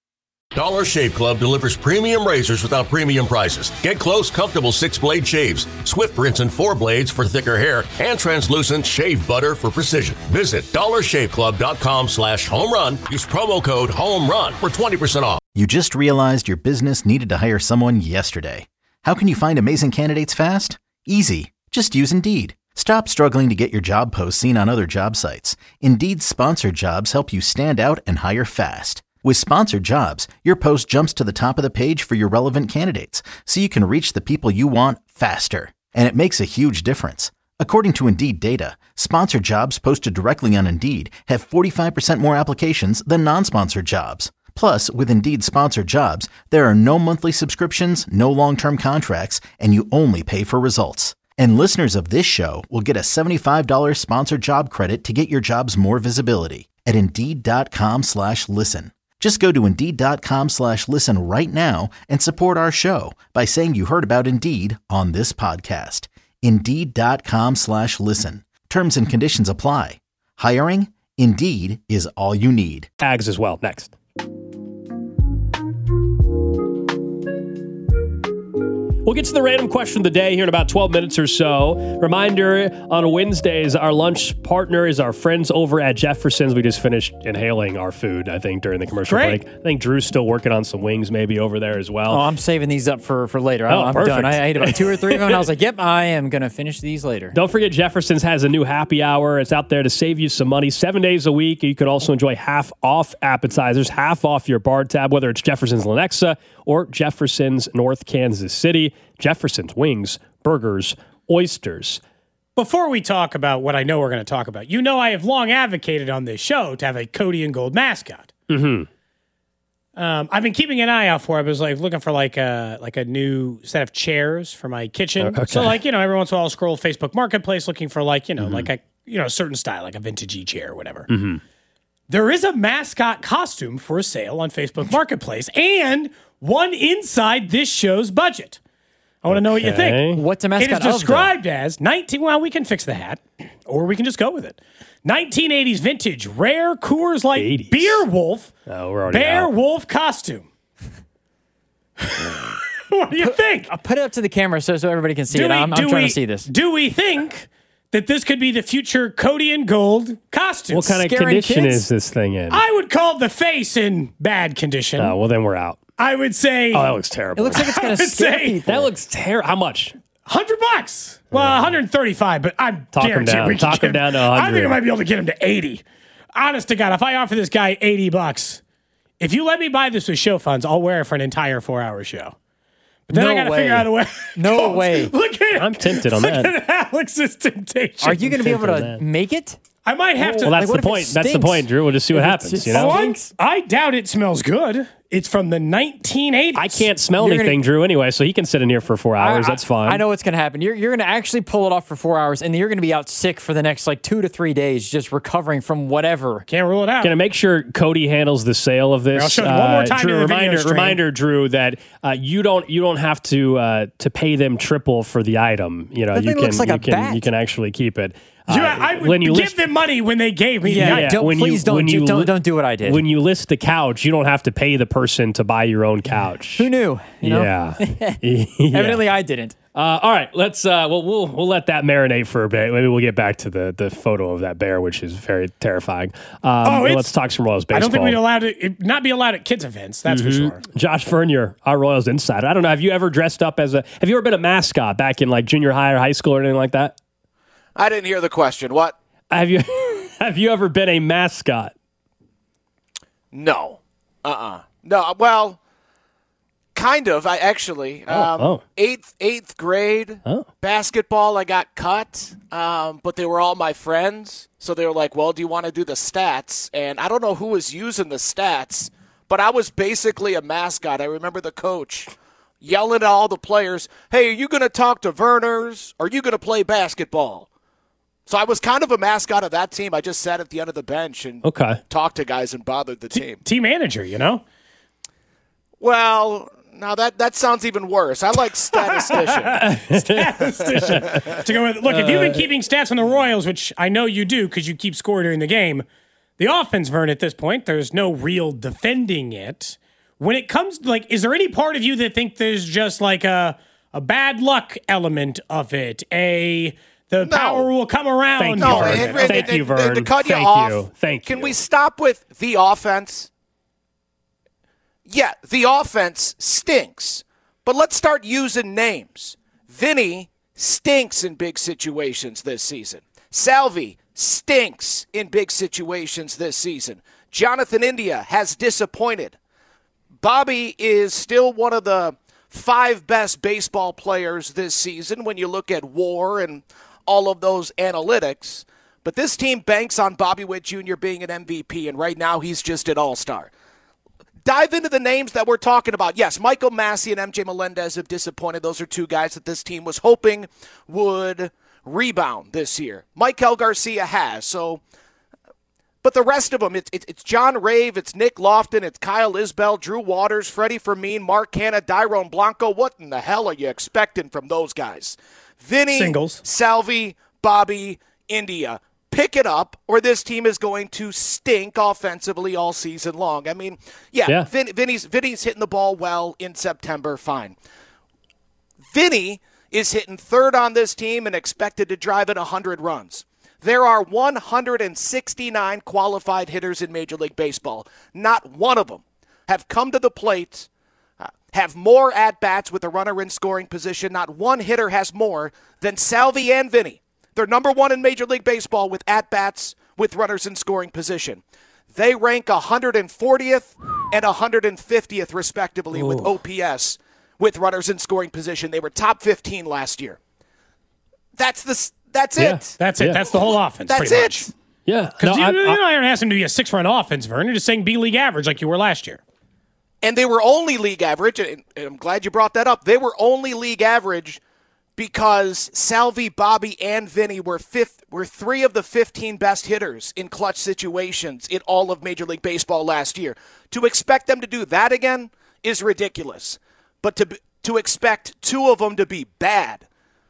Dollar Shave Club delivers premium razors without premium prices. Get close, comfortable six-blade shaves, swift rinse and four blades for thicker hair, and translucent shave butter for precision. Visit dollar shave club dot com slash home run. Use promo code HOMERUN for twenty percent off. You just realized your business needed to hire someone yesterday. How can you find amazing candidates fast? Easy. Just use Indeed. Stop struggling to get your job posts seen on other job sites. Indeed's sponsored jobs help you stand out and hire fast. With sponsored jobs, your post jumps to the top of the page for your relevant candidates, so you can reach the people you want faster. And it makes a huge difference. According to Indeed data, sponsored jobs posted directly on Indeed have forty-five percent more applications than non-sponsored jobs. Plus, with Indeed sponsored jobs, there are no monthly subscriptions, no long-term contracts, and you only pay for results. And listeners of this show will get a seventy-five dollars sponsored job credit to get your jobs more visibility at Indeed.com slash listen. Just go to Indeed.com slash listen right now and support our show by saying you heard about Indeed on this podcast. Indeed.com slash listen. Terms and conditions apply. Hiring? Indeed is all you need. Tags as well. Next. We'll get to the random question of the day here in about twelve minutes or so. Reminder, on Wednesdays, our lunch partner is our friends over at Jefferson's. We just finished inhaling our food, I think, during the commercial Great. break. I think Drew's still working on some wings maybe over there as well. Oh, I'm saving these up for, for later. Oh, I'm perfect. done. I ate about two or three of them, and I was like, yep, I am going to finish these later. Don't forget, Jefferson's has a new happy hour. It's out there to save you some money. Seven days a week. You could also enjoy half off appetizers, half off your bar tab, whether it's Jefferson's Lenexa or Jefferson's North Kansas City. Jefferson's wings, burgers, oysters. Before we talk about what I know we're going to talk about, you know I have long advocated on this show to have a Cody and Gold mascot. Mm-hmm. Um, I've been keeping an eye out for it. I was like looking for like a like a new set of chairs for my kitchen. Okay. So like, you know, every once in a while I'll scroll Facebook Marketplace looking for like, you know, Mm-hmm. like a you know, a certain style, like a vintagey chair or whatever. Mm-hmm. There is a mascot costume for sale on Facebook Marketplace and one inside this show's budget. I want to know what you think. What's a mascot It is of, though? described as nineteen. Well, we can fix the hat, or we can just go with it. nineteen eighties vintage rare Coors Light eighties. Beer Wolf Oh, we're already Bear out. Wolf costume. What do you think? I'll put it up to the camera so, so everybody can see Do it. we- I'm, I'm do trying we- to see this. Do we think that this could be the future Cody and Gold costume? What kind of Scaring condition kids? is this thing in? I would call the face in bad condition. Oh, well, then we're out. I would say Oh, that looks terrible. It looks like it's going I to would scare say- people. That looks terrible. How much? hundred bucks. Well, one hundred thirty-five, but I'm Talk 'em guaranteed down. we can Talk 'em get down to I think one hundred. I might be able to get him to eighty. Honest to God, if I offer this guy eighty bucks, if you let me buy this with show funds, I'll wear it for an entire four-hour show. But then No I got to way. figure out a way. No way. Look at I'm tempted on look that. at Alex's temptation. Are you going to be able Think of to that. make it? I might have to. Well, that's Like, the what if it point. That's the stinks? point, Drew. We'll just see what If it happens. just You know, One, I doubt it smells good. It's from the nineteen eighties. I can't smell You're gonna- anything, Drew. Anyway, so he can sit in here for four hours. I- That's fine. I know what's going to happen. You're, you're going to actually pull it off for four hours, and then you're going to be out sick for the next like two to three days, just recovering from whatever. Can't rule it out. Gonna make sure Cody handles the sale of this. I'll show you one more time Drew, in the video reminder, stream. reminder, Drew, that uh, you don't you don't have to uh, to pay them triple for the item. You know, That you thing can looks like you a can bat. you can actually keep it. You- Uh, I would when you give list, them money when they gave me. Yeah, the item. don't- when please you, don't when do- you don't- li- don't do what I did. When you list the couch, you don't have to pay the person to buy your own couch. Who knew? You know? Yeah. Yeah. Evidently, I didn't. Uh, all right, let's. Uh, well, we'll we'll let that marinate for a bit. Maybe we'll get back to the, the photo of that bear, which is very terrifying. Um, Oh, and it's- let's talk some Royals baseball. I don't think we'd allowed it, it not be allowed at kids events. That's for sure. Josh Vernier, our Royals insider. I don't know. Have you ever dressed up as a? Have you ever been a mascot back in like junior high or high school or anything like that? I didn't hear the question. What? Have you Have you ever been a mascot? No. Uh-uh. No, well, kind of. I actually. Um, oh. Eighth, eighth grade Oh. basketball, I got cut, um, but they were all my friends. So they were like, well, do you want to do the stats? And I don't know who was using the stats, but I was basically a mascot. I remember the coach yelling at all the players, hey, are you going to talk to Verners? Or are you going to play basketball? So I was kind of a mascot of that team. I just sat at the end of the bench and Okay. talked to guys and bothered the team. Team manager, you know? Well, now that, that sounds even worse. I like statistician. Statistician. to go with, look, if you've been keeping stats on the Royals, which I know you do because you keep score during the game, the offense, Vern, at this point, there's no real defending it. When it comes, like, is there any part of you that think there's just like a a bad luck element of it? A the No. power will come around. Thank you, No, Vern. and- and- Thank and- you, and- Vern. and to cut you Thank off, you. Thank Can you. we stop with the offense? Yeah, the offense stinks. But let's start using names. Vinny stinks in big situations this season. Salvi stinks in big situations this season. Jonathan India has disappointed. Bobby is still one of the five best baseball players this season when you look at WAR and all of those analytics. But this team banks on Bobby Witt Junior being an M V P, and right now he's just an all-star. Dive into the names that we're talking about. Yes, Michael Massey and M J Melendez have disappointed. Those are two guys that this team was hoping would rebound this year. Maikel Garcia has, so... But the rest of them, it's, it's, it's John Rave, it's Nick Lofton, it's Kyle Isbell, Drew Waters, Freddie Fermin, Mark Canha, Dairon Blanco. What in the hell are you expecting from those guys? Vinny, Singles. Salvi, Bobby, India. Pick it up, or this team is going to stink offensively all season long. I mean, yeah, yeah. Vin, Vinny's, Vinny's hitting the ball well in September, fine. Vinny is hitting third on this team and expected to drive in one hundred runs. There are one hundred sixty-nine qualified hitters in Major League Baseball. Not one of them have come to the plate, uh, have more at-bats with a runner in scoring position. Not one hitter has more than Salvi and Vinny. They're number one in Major League Baseball with at-bats with runners in scoring position. They rank one hundred fortieth and one hundred fiftieth, respectively, Ooh. with O P S with runners in scoring position. They were top fifteen last year. That's the... That's yeah, it. That's it. Yeah. That's the whole offense. That's pretty it. Much. Yeah. Because no, you, you're not asking him to be a six-run offense, Vern. You're just saying be league average like you were last year. And they were only league average, and I'm glad you brought that up. They were only league average because Salvi, Bobby, and Vinny were fifth, were three of the fifteen best hitters in clutch situations in all of Major League Baseball last year. To expect them to do that again is ridiculous. But to to expect two of them to be bad,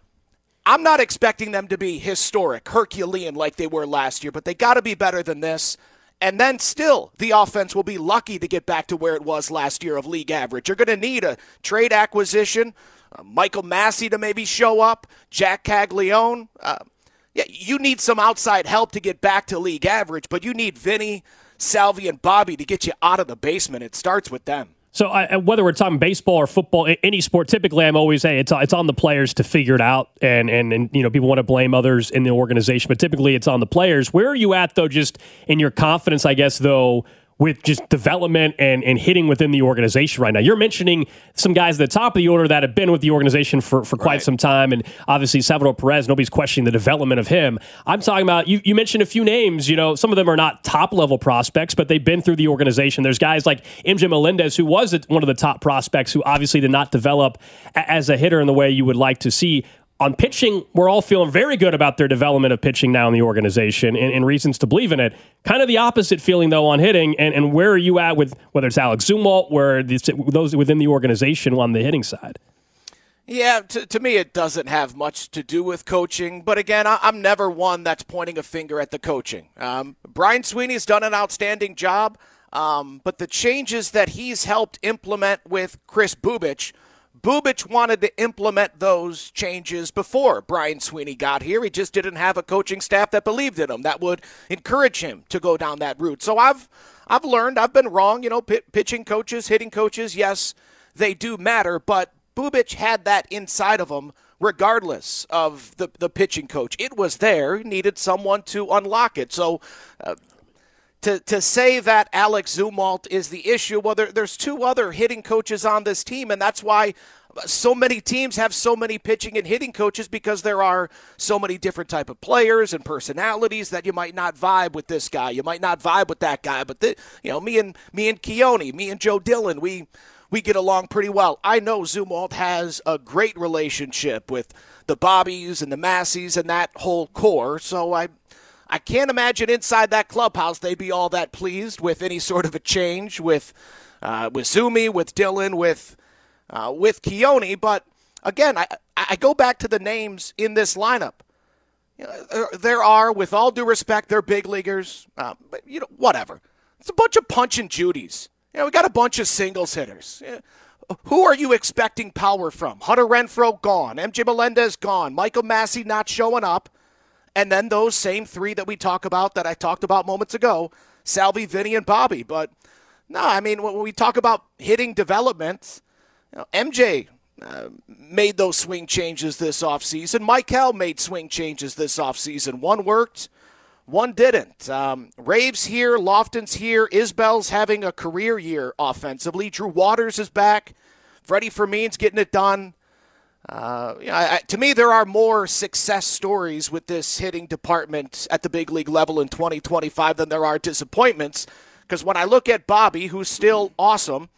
I'm not expecting them to be historic, Herculean like they were last year, but they got to be better than this. And then still, the offense will be lucky to get back to where it was last year of league average. You're going to need a trade acquisition, uh, Michael Massey to maybe show up, Jack Caglione. Uh, yeah, you need some outside help to get back to league average, but you need Vinny, Salvi, and Bobby to get you out of the basement. It starts with them. So I, whether we're talking baseball or football, any sport, typically I'm always saying it's it's on the players to figure it out, and and and you know people want to blame others in the organization, but typically it's on the players. Where are you at though, just in your confidence, I guess though, with just development and, and hitting within the organization right now? You're mentioning some guys at the top of the order that have been with the organization for, for quite right. some time, and obviously Salvador Perez, nobody's questioning the development of him. I'm talking about, you, you mentioned a few names, you know, some of them are not top-level prospects, but they've been through the organization. There's guys like M J Melendez, who was one of the top prospects, who obviously did not develop as a hitter in the way you would like to see. On pitching, we're all feeling very good about their development of pitching now in the organization and, and reasons to believe in it. Kind of the opposite feeling, though, on hitting. And, and where are you at with whether it's Alex Zumwalt, where it's, those within the organization on the hitting side? Yeah, to, to me, it doesn't have much to do with coaching. But again, I, I'm never one that's pointing a finger at the coaching. Um, Brian Sweeney's done an outstanding job, um, but the changes that he's helped implement with Chris Bubich, Bubich wanted to implement those changes before Brian Sweeney got here. He just didn't have a coaching staff that believed in him, that would encourage him to go down that route. So I've I've learned, I've been wrong. You know, p- pitching coaches, hitting coaches, yes, they do matter, but Bubich had that inside of him regardless of the, the pitching coach. It was there. He needed someone to unlock it. So uh, To to say that Alex Zumwalt is the issue, well, there, there's two other hitting coaches on this team, and that's why so many teams have so many pitching and hitting coaches, because there are so many different type of players and personalities that you might not vibe with this guy, you might not vibe with that guy. But the, you know, me and me and Keone, me and Joe Dillon, we we get along pretty well. I know Zumwalt has a great relationship with the Bobbies and the Masseys and that whole core, so I. I can't imagine inside that clubhouse they'd be all that pleased with any sort of a change with uh, with Zumi, with Dillon, with uh, with Keone. But again, I I go back to the names in this lineup. You know, there are, with all due respect, they're big leaguers. Uh, but you know, whatever. It's a bunch of punch and Judies. You know, we got a bunch of singles hitters. Yeah. Who are you expecting power from? Hunter Renfroe gone, M J Melendez gone, Michael Massey not showing up. And then those same three that we talk about, that I talked about moments ago, Salvi, Vinny, and Bobby. But no, I mean, when we talk about hitting development, you know, M J, uh, made those swing changes this offseason. Michael made swing changes this offseason. One worked, one didn't. Um, Raves here, Lofton's here, Isbell's having a career year offensively. Drew Waters is back. Freddie Fermin's getting it done. Uh, you know, I, to me, there are more success stories with this hitting department at the big league level in twenty twenty-five than there are disappointments. Because when I look at Bobby, who's still awesome,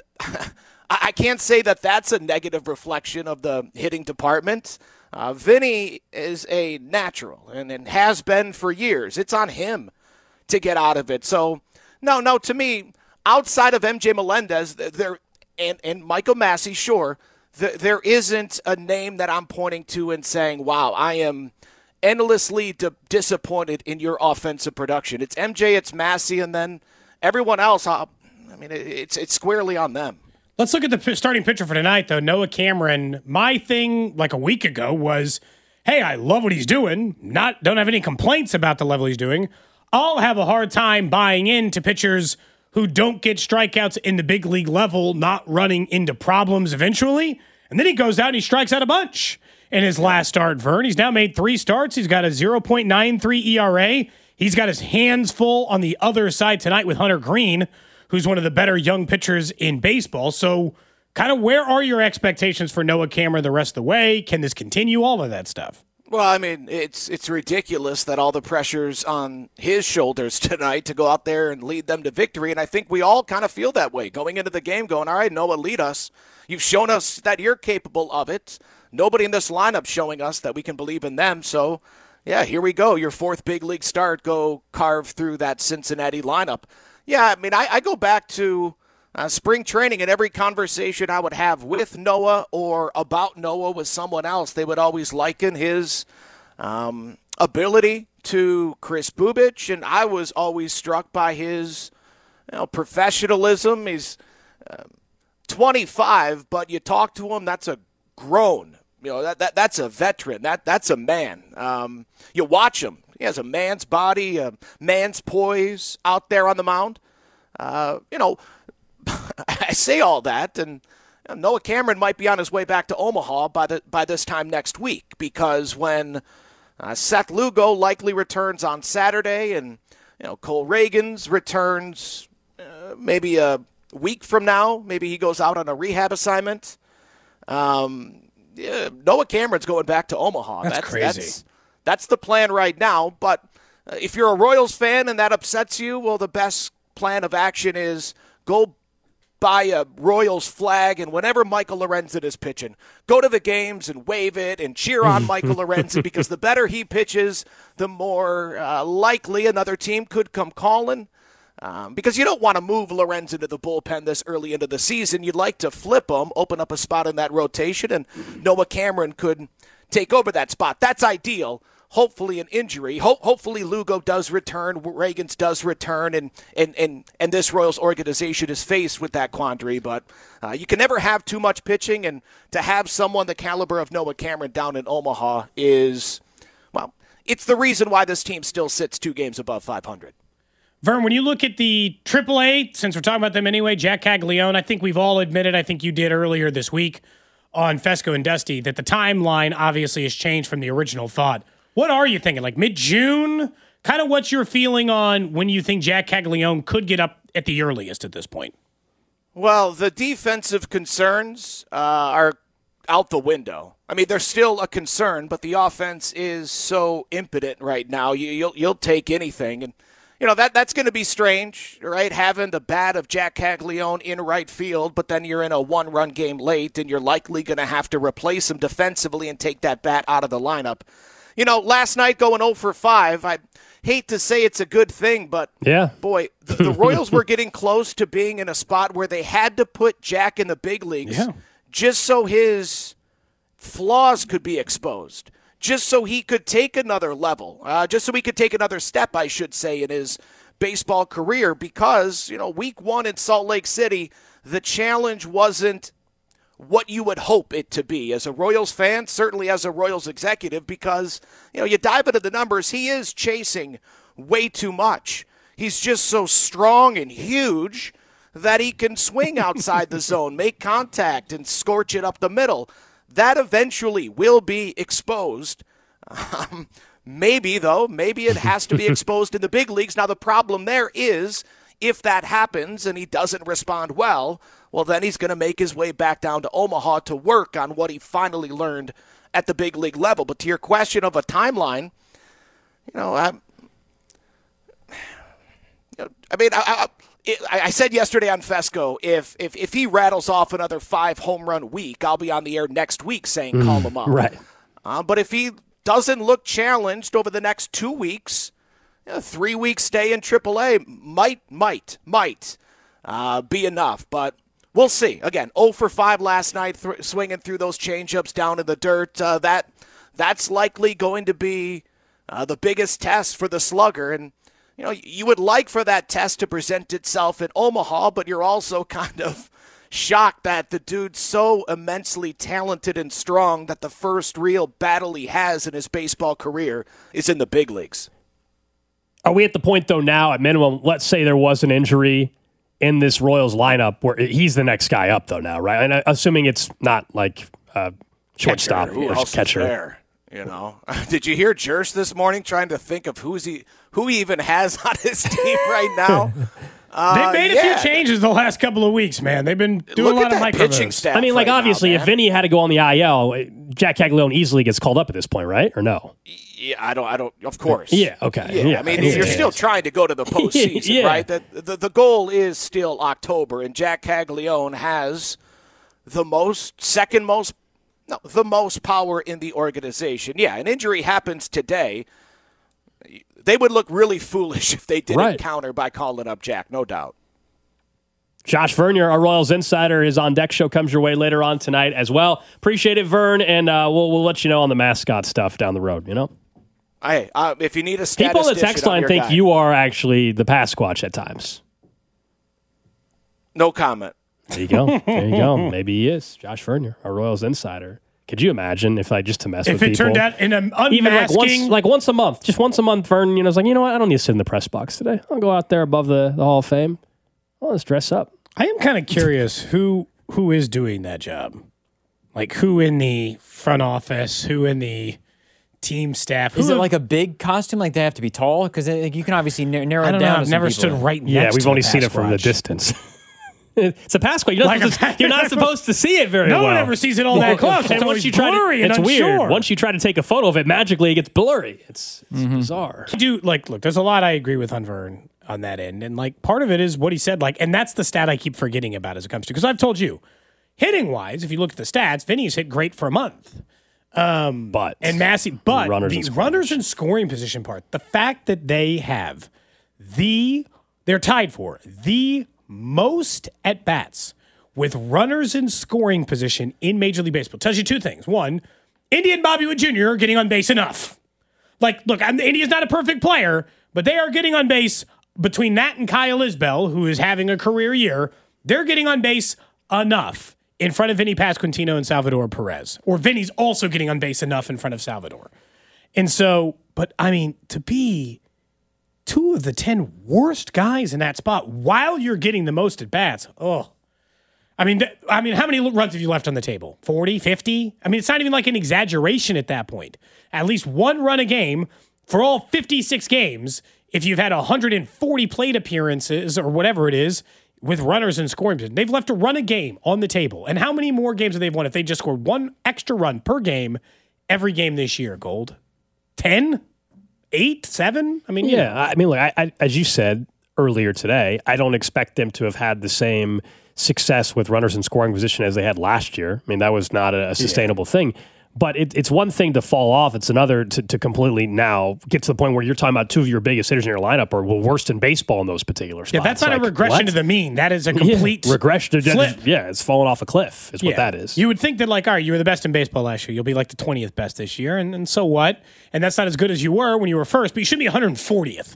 I can't say that that's a negative reflection of the hitting department. Uh, Vinny is a natural and, and has been for years. It's on him to get out of it. So, no, no, to me, outside of M J Melendez there and, and Michael Massey, sure, th- there isn't a name that I'm pointing to and saying, wow, I am endlessly di- disappointed in your offensive production. It's M J, it's Massey, and then everyone else, I mean, it's it's squarely on them. Let's look at the p- starting pitcher for tonight, though. Noah Cameron. My thing, like a week ago, was, hey, I love what he's doing. Not don't have any complaints about the level he's doing. I'll have a hard time buying into pitchers who don't get strikeouts in the big league level, not running into problems eventually. And then he goes out and he strikes out a bunch in his last start, Vern. He's now made three starts. He's got a zero point nine three E R A. He's got his hands full on the other side tonight with Hunter Green, who's one of the better young pitchers in baseball. So kind of where are your expectations for Noah Cameron the rest of the way? Can this continue? All of that stuff. Well, I mean, it's it's ridiculous that all the pressure's on his shoulders tonight to go out there and lead them to victory. And I think we all kind of feel that way going into the game, going, all right, Noah, lead us. You've shown us that you're capable of it. Nobody in this lineup showing us that we can believe in them. So, yeah, here we go. Your fourth big league start. Go carve through that Cincinnati lineup. Yeah, I mean, I, I go back to uh, spring training, and every conversation I would have with Noah or about Noah with someone else, they would always liken his um, ability to Chris Bubich, and I was always struck by his you know, professionalism. He's uh, twenty-five, but you talk to him, that's a grown. You know, that, that that's a veteran. That That's a man. Um, you watch him. He has a man's body, a man's poise out there on the mound. Uh, you know, I say all that, and you know, Noah Cameron might be on his way back to Omaha by the by this time next week, because when uh, Seth Lugo likely returns on Saturday, and you know Cole Reagans returns uh, maybe a week from now, maybe he goes out on a rehab assignment. Um, yeah, Noah Cameron's going back to Omaha. That's, that's crazy. That's, That's the plan right now, but uh, if you're a Royals fan and that upsets you, well, the best plan of action is go buy a Royals flag, and whenever Michael Lorenzen is pitching, go to the games and wave it and cheer on Michael Lorenzen, because the better he pitches, the more uh, likely another team could come calling. Um, because you don't want to move Lorenzen to the bullpen this early into the season. You'd like to flip him, open up a spot in that rotation, and Noah Cameron could take over that spot. That's ideal. Hopefully an injury. Ho- hopefully Lugo does return, Reagans does return, and, and, and, and this Royals organization is faced with that quandary. But uh, you can never have too much pitching, and to have someone the caliber of Noah Cameron down in Omaha is, well, it's the reason why this team still sits two games above five hundred. Vern, when you look at the triple A, since we're talking about them anyway, Jack Caglione, I think we've all admitted, I think you did earlier this week on Fesco and Dusty, that the timeline obviously has changed from the original thought. What are you thinking? Like mid-June? Kind of what's your feeling on when you think Jack Caglione could get up at the earliest at this point? Well, the defensive concerns uh, are out the window. I mean, they're still a concern, but the offense is so impotent right now. You, you'll you'll take anything, and you know that that's going to be strange, right? Having the bat of Jack Caglione in right field, but then you're in a one-run game late, and you're likely going to have to replace him defensively and take that bat out of the lineup. You know, last night going oh for five, I hate to say it's a good thing, but yeah. boy, the, the Royals were getting close to being in a spot where they had to put Jack in the big leagues yeah. just so his flaws could be exposed, just so he could take another level, uh, just so he could take another step, I should say, in his baseball career, because, you know, week one in Salt Lake City, the challenge wasn't what you would hope it to be as a Royals fan, certainly as a Royals executive, because, you know, you dive into the numbers, he is chasing way too much. He's just so strong and huge that he can swing outside the zone, make contact, and scorch it up the middle. That eventually will be exposed. Um, maybe, though, maybe it has to be exposed in the big leagues. Now, the problem there is if that happens and he doesn't respond well, well, then he's going to make his way back down to Omaha to work on what he finally learned at the big league level. But to your question of a timeline, you know, I, I mean, I, I, I said yesterday on Fesco, if, if if he rattles off another five home run week, I'll be on the air next week saying call him up. Right. Uh, but if he doesn't look challenged over the next two weeks, a three-week stay in triple A might, might, might uh, be enough. But we'll see. Again, oh for five last night, th- swinging through those changeups down in the dirt. Uh, that That's likely going to be uh, the biggest test for the slugger. And, you know, you would like for that test to present itself in Omaha, but you're also kind of shocked that the dude's so immensely talented and strong that the first real battle he has in his baseball career is in the big leagues. Are we at the point, though, now, at minimum, let's say there was an injury in this Royals lineup where he's the next guy up, though, now, right? And assuming it's not like uh, shortstop Who or else catcher. is there? You know, did you hear Jersh this morning trying to think of who's he, who he even has on his team right now? Uh, They've made a yeah. few changes the last couple of weeks, man. They've been doing Look a lot at of that micro pitching moves. staff. I mean, like, right obviously, now, if man. Vinny had to go on the I L, Jack Caglione easily gets called up at this point, right? Or no? Yeah, I don't. I don't. Of course. Yeah. Okay. Yeah. Yeah. I mean, Yeah. you're still trying to go to the postseason, Yeah. right? The, the the goal is still October, and Jack Caglione has the most, second most, no, the most power in the organization. Yeah, an injury happens today. They would look really foolish if they didn't Right. counter by calling up Jack, no doubt. Josh Vernier, our Royals insider, his On Deck show comes your way later on tonight as well. Appreciate it, Vern, and uh, we'll we'll let you know on the mascot stuff down the road. You know, Hey, uh, if you need a people on the statistician, text I'm line your think guy. you are actually the Pasquatch at times. No comment. There you go. There you go. Maybe he is. Josh Vernier, our Royals insider. Could you imagine if like just to mess If with it people? turned out in an unmasking, Even like once, like once a month, just once a month, Vern, you know, is like, you know what? I don't need to sit in the press box today. I'll go out there above the, the Hall of Fame. Well, let's dress up. I am kind of curious who who is doing that job. Like who in the front office, who in the team staff. Is who it like a big costume? Like they have to be tall? Because you can obviously narrow narrow I it don't down. know. to I've some never people. stood right next Yeah, to we've a only seen it from the Pasquatch. distance. It's a Pasquatch. You're not, Like supposed, a- you're not supposed to see it very No well. one ever sees it all that close. It's And always once you try blurry to, and it's unsure. weird. Once you try to take a photo of it, magically it gets blurry. It's, it's bizarre. I do like look, there's a lot I agree with on Vern on that end. And like part of it is what he said, like, and that's the stat I keep forgetting about as it comes to because I've told you, hitting wise, if you look at the stats, Vinny's hit great for a month. Um But and Massey, but runners the and scoring runners and scoring position part, the fact that they have the they're tied for the most at bats with runners in scoring position in Major League Baseball tells you two things. One, Indy and Bobby Witt Junior are getting on base enough. Like, look, I'm, Indy is not a perfect player, but they are getting on base between that and Kyle Isbell, who is having a career year. They're getting on base enough in front of Vinny Pasquantino and Salvador Perez. Or Vinny's also getting on base enough in front of Salvador. And so, but I mean, to be two of the ten worst guys in that spot while you're getting the most at bats, oh. I mean, th- I mean, how many runs have you left on the table? forty, fifty? I mean, it's not even like an exaggeration at that point. At least one run a game for all fifty-six games, if you've had one hundred forty plate appearances or whatever it is, with runners in scoring position. They've left a run a game on the table. And how many more games have they won if they just scored one extra run per game every game this year, Gold? ten? eight? seven? I mean, you Yeah, know. I mean, look, I, I, as you said earlier today, I don't expect them to have had the same success with runners in scoring position as they had last year. I mean, that was not a, a sustainable yeah. thing. But it, it's one thing to fall off. It's another to, to completely now get to the point where you're talking about two of your biggest hitters in your lineup are well, worst in baseball in those particular spots. Yeah, that's not like, a regression what? to the mean. That is a complete yeah. regression. flip. Yeah, it's falling off a cliff is yeah. what that is. You would think that, like, all right, you were the best in baseball last year. You'll be like the twentieth best this year, and, and so what? And that's not as good as you were when you were first, but you should be one hundred fortieth.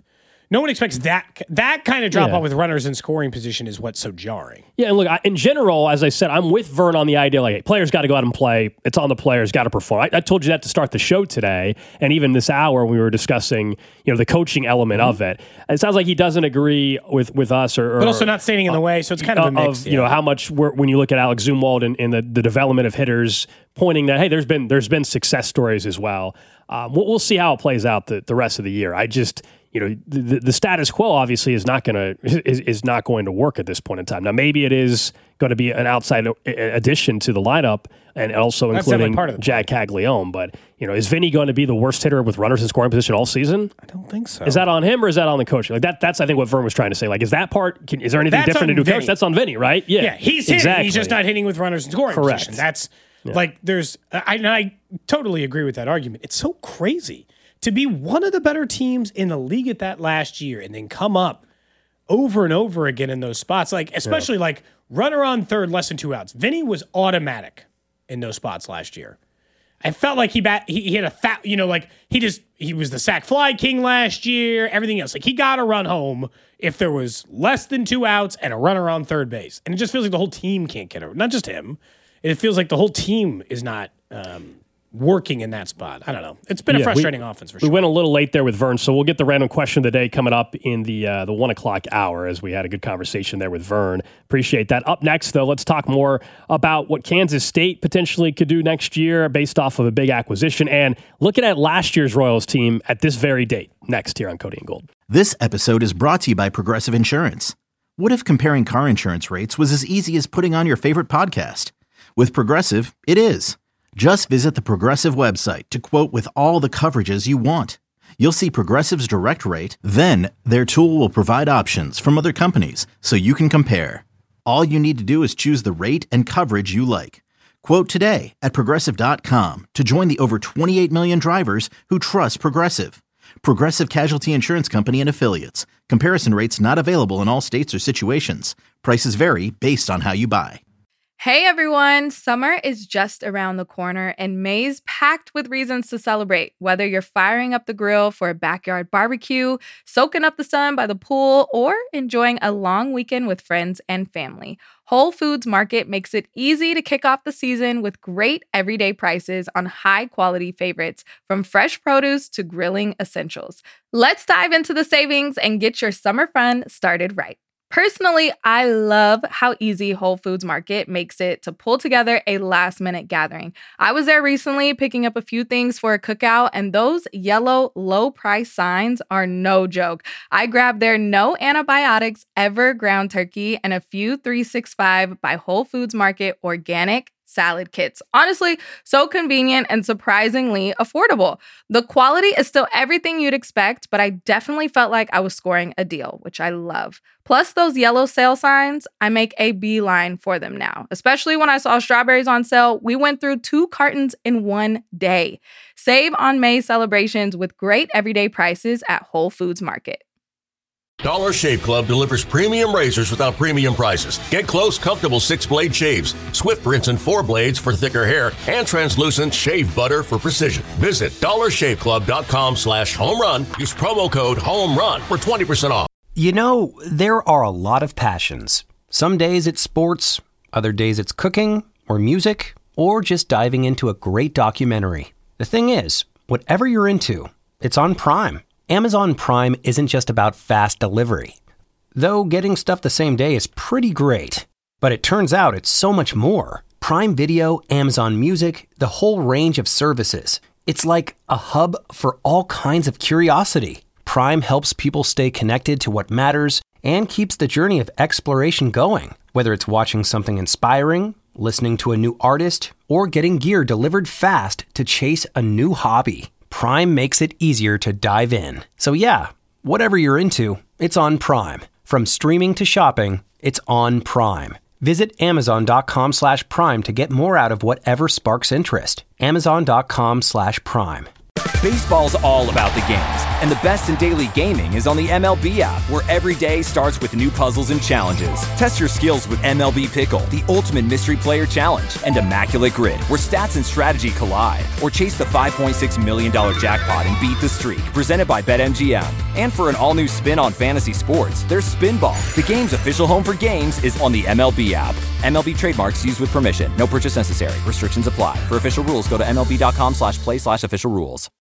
no one expects that that kind of drop Yeah. off with runners in scoring position is what's so jarring. Yeah, and look, I, in general, as I said, I'm with Vern on the idea like, hey, players got to go out and play. It's on the players, got to perform. I, I told you that to start the show today, and even this hour we were discussing, you know, the coaching element Mm-hmm. of it. It sounds like he doesn't agree with, with us, or, or But also not standing in the way, so it's kind of a mix. Of, you know, how much we're, when you look at Alex Zumwalt and, and the, the development of hitters, pointing that hey, there's been there's been success stories as well. Um, we'll, we'll see how it plays out the, the rest of the year. I just. You know, the, the status quo obviously is not going to is, is not going to work at this point in time. Now, maybe it is going to be an outside addition to the lineup, and also That's including part of the Jack Caglione. But you know, is Vinny going to be the worst hitter with runners in scoring position all season? I don't think so. Is that on him or is that on the coaching? Like that. That's I think what Vern was trying to say. Like, is that part? Can, is there anything That's different to on do? Coach? Vinny. That's on Vinny, right? Yeah. Yeah, he's hitting. Exactly. He's just not hitting with runners in scoring Correct. position. That's Yeah. like there's. I, and I totally agree with that argument. It's so crazy to be one of the better teams in the league at that last year and then come up over and over again in those spots. Like, especially yeah. like runner on third, less than two outs. Vinny was automatic in those spots last year. I felt like he bat, he, he had a fat, you know, like he just, he was the sack fly king last year, everything else. Like he got a run home if there was less than two outs and a runner on third base. And it just feels like the whole team can't get it. Not just him. It feels like the whole team is not, um, working in that spot. I don't know. It's been a yeah, frustrating we, offense for sure. We went a little late there with Vern, so we'll get the random question of the day coming up in the uh, the one o'clock hour as we had a good conversation there with Vern. Appreciate that. Up next, though, let's talk more about what Kansas State potentially could do next year based off of a big acquisition and looking at last year's Royals team at this very date. Next here on Cody and Gold. This episode is brought to you by Progressive Insurance. What if comparing car insurance rates was as easy as putting on your favorite podcast? With Progressive, it is. Just visit the Progressive website to quote with all the coverages you want. You'll see Progressive's direct rate, then their tool will provide options from other companies so you can compare. All you need to do is choose the rate and coverage you like. Quote today at Progressive dot com to join the over twenty-eight million drivers who trust Progressive. Progressive Casualty Insurance Company and Affiliates. Comparison rates not available in all states or situations. Prices vary based on how you buy. Hey everyone, summer is just around the corner and May's packed with reasons to celebrate. Whether you're firing up the grill for a backyard barbecue, soaking up the sun by the pool, or enjoying a long weekend with friends and family, Whole Foods Market makes it easy to kick off the season with great everyday prices on high-quality favorites, from fresh produce to grilling essentials. Let's dive into the savings and get your summer fun started right. Personally, I love how easy Whole Foods Market makes it to pull together a last-minute gathering. I was there recently picking up a few things for a cookout, and those yellow low-price signs are no joke. I grabbed their no antibiotics ever ground turkey and a few three sixty-five by Whole Foods Market organic salad kits. Honestly, so convenient and surprisingly affordable. The quality is still everything you'd expect, but I definitely felt like I was scoring a deal, which I love. Plus those yellow sale signs, I make a beeline for them now. Especially when I saw strawberries on sale, we went through two cartons in one day. Save on May celebrations with great everyday prices at Whole Foods Market. Dollar Shave Club delivers premium razors without premium prices. Get close, comfortable six-blade shaves, swift rinse and four blades for thicker hair, and translucent shave butter for precision. Visit dollar shave club dot com slash home run. Use promo code HOMERUN for twenty percent off. You know, there are a lot of passions. Some days it's sports, other days it's cooking, or music, or just diving into a great documentary. The thing is, whatever you're into, it's on Prime. Amazon Prime isn't just about fast delivery. Though getting stuff the same day is pretty great. But it turns out it's so much more. Prime Video, Amazon Music, the whole range of services. It's like a hub for all kinds of curiosity. Prime helps people stay connected to what matters and keeps the journey of exploration going. Whether it's watching something inspiring, listening to a new artist, or getting gear delivered fast to chase a new hobby. Prime makes it easier to dive in. So yeah, whatever you're into, it's on Prime. From streaming to shopping, it's on Prime. Visit amazon.com slash prime to get more out of whatever sparks interest. Amazon.com slash prime. Baseball's all about the games, and the best in daily gaming is on the M L B app, where every day starts with new puzzles and challenges. Test your skills with M L B Pickle, the ultimate mystery player challenge, and Immaculate Grid, where stats and strategy collide. Or chase the five point six million dollars jackpot and beat the streak, presented by BetMGM. And for an all-new spin on fantasy sports, there's Spinball. The game's official home for games is on the M L B app. M L B trademarks used with permission. No purchase necessary. Restrictions apply. For official rules, go to M L B dot com slash play slash official rules.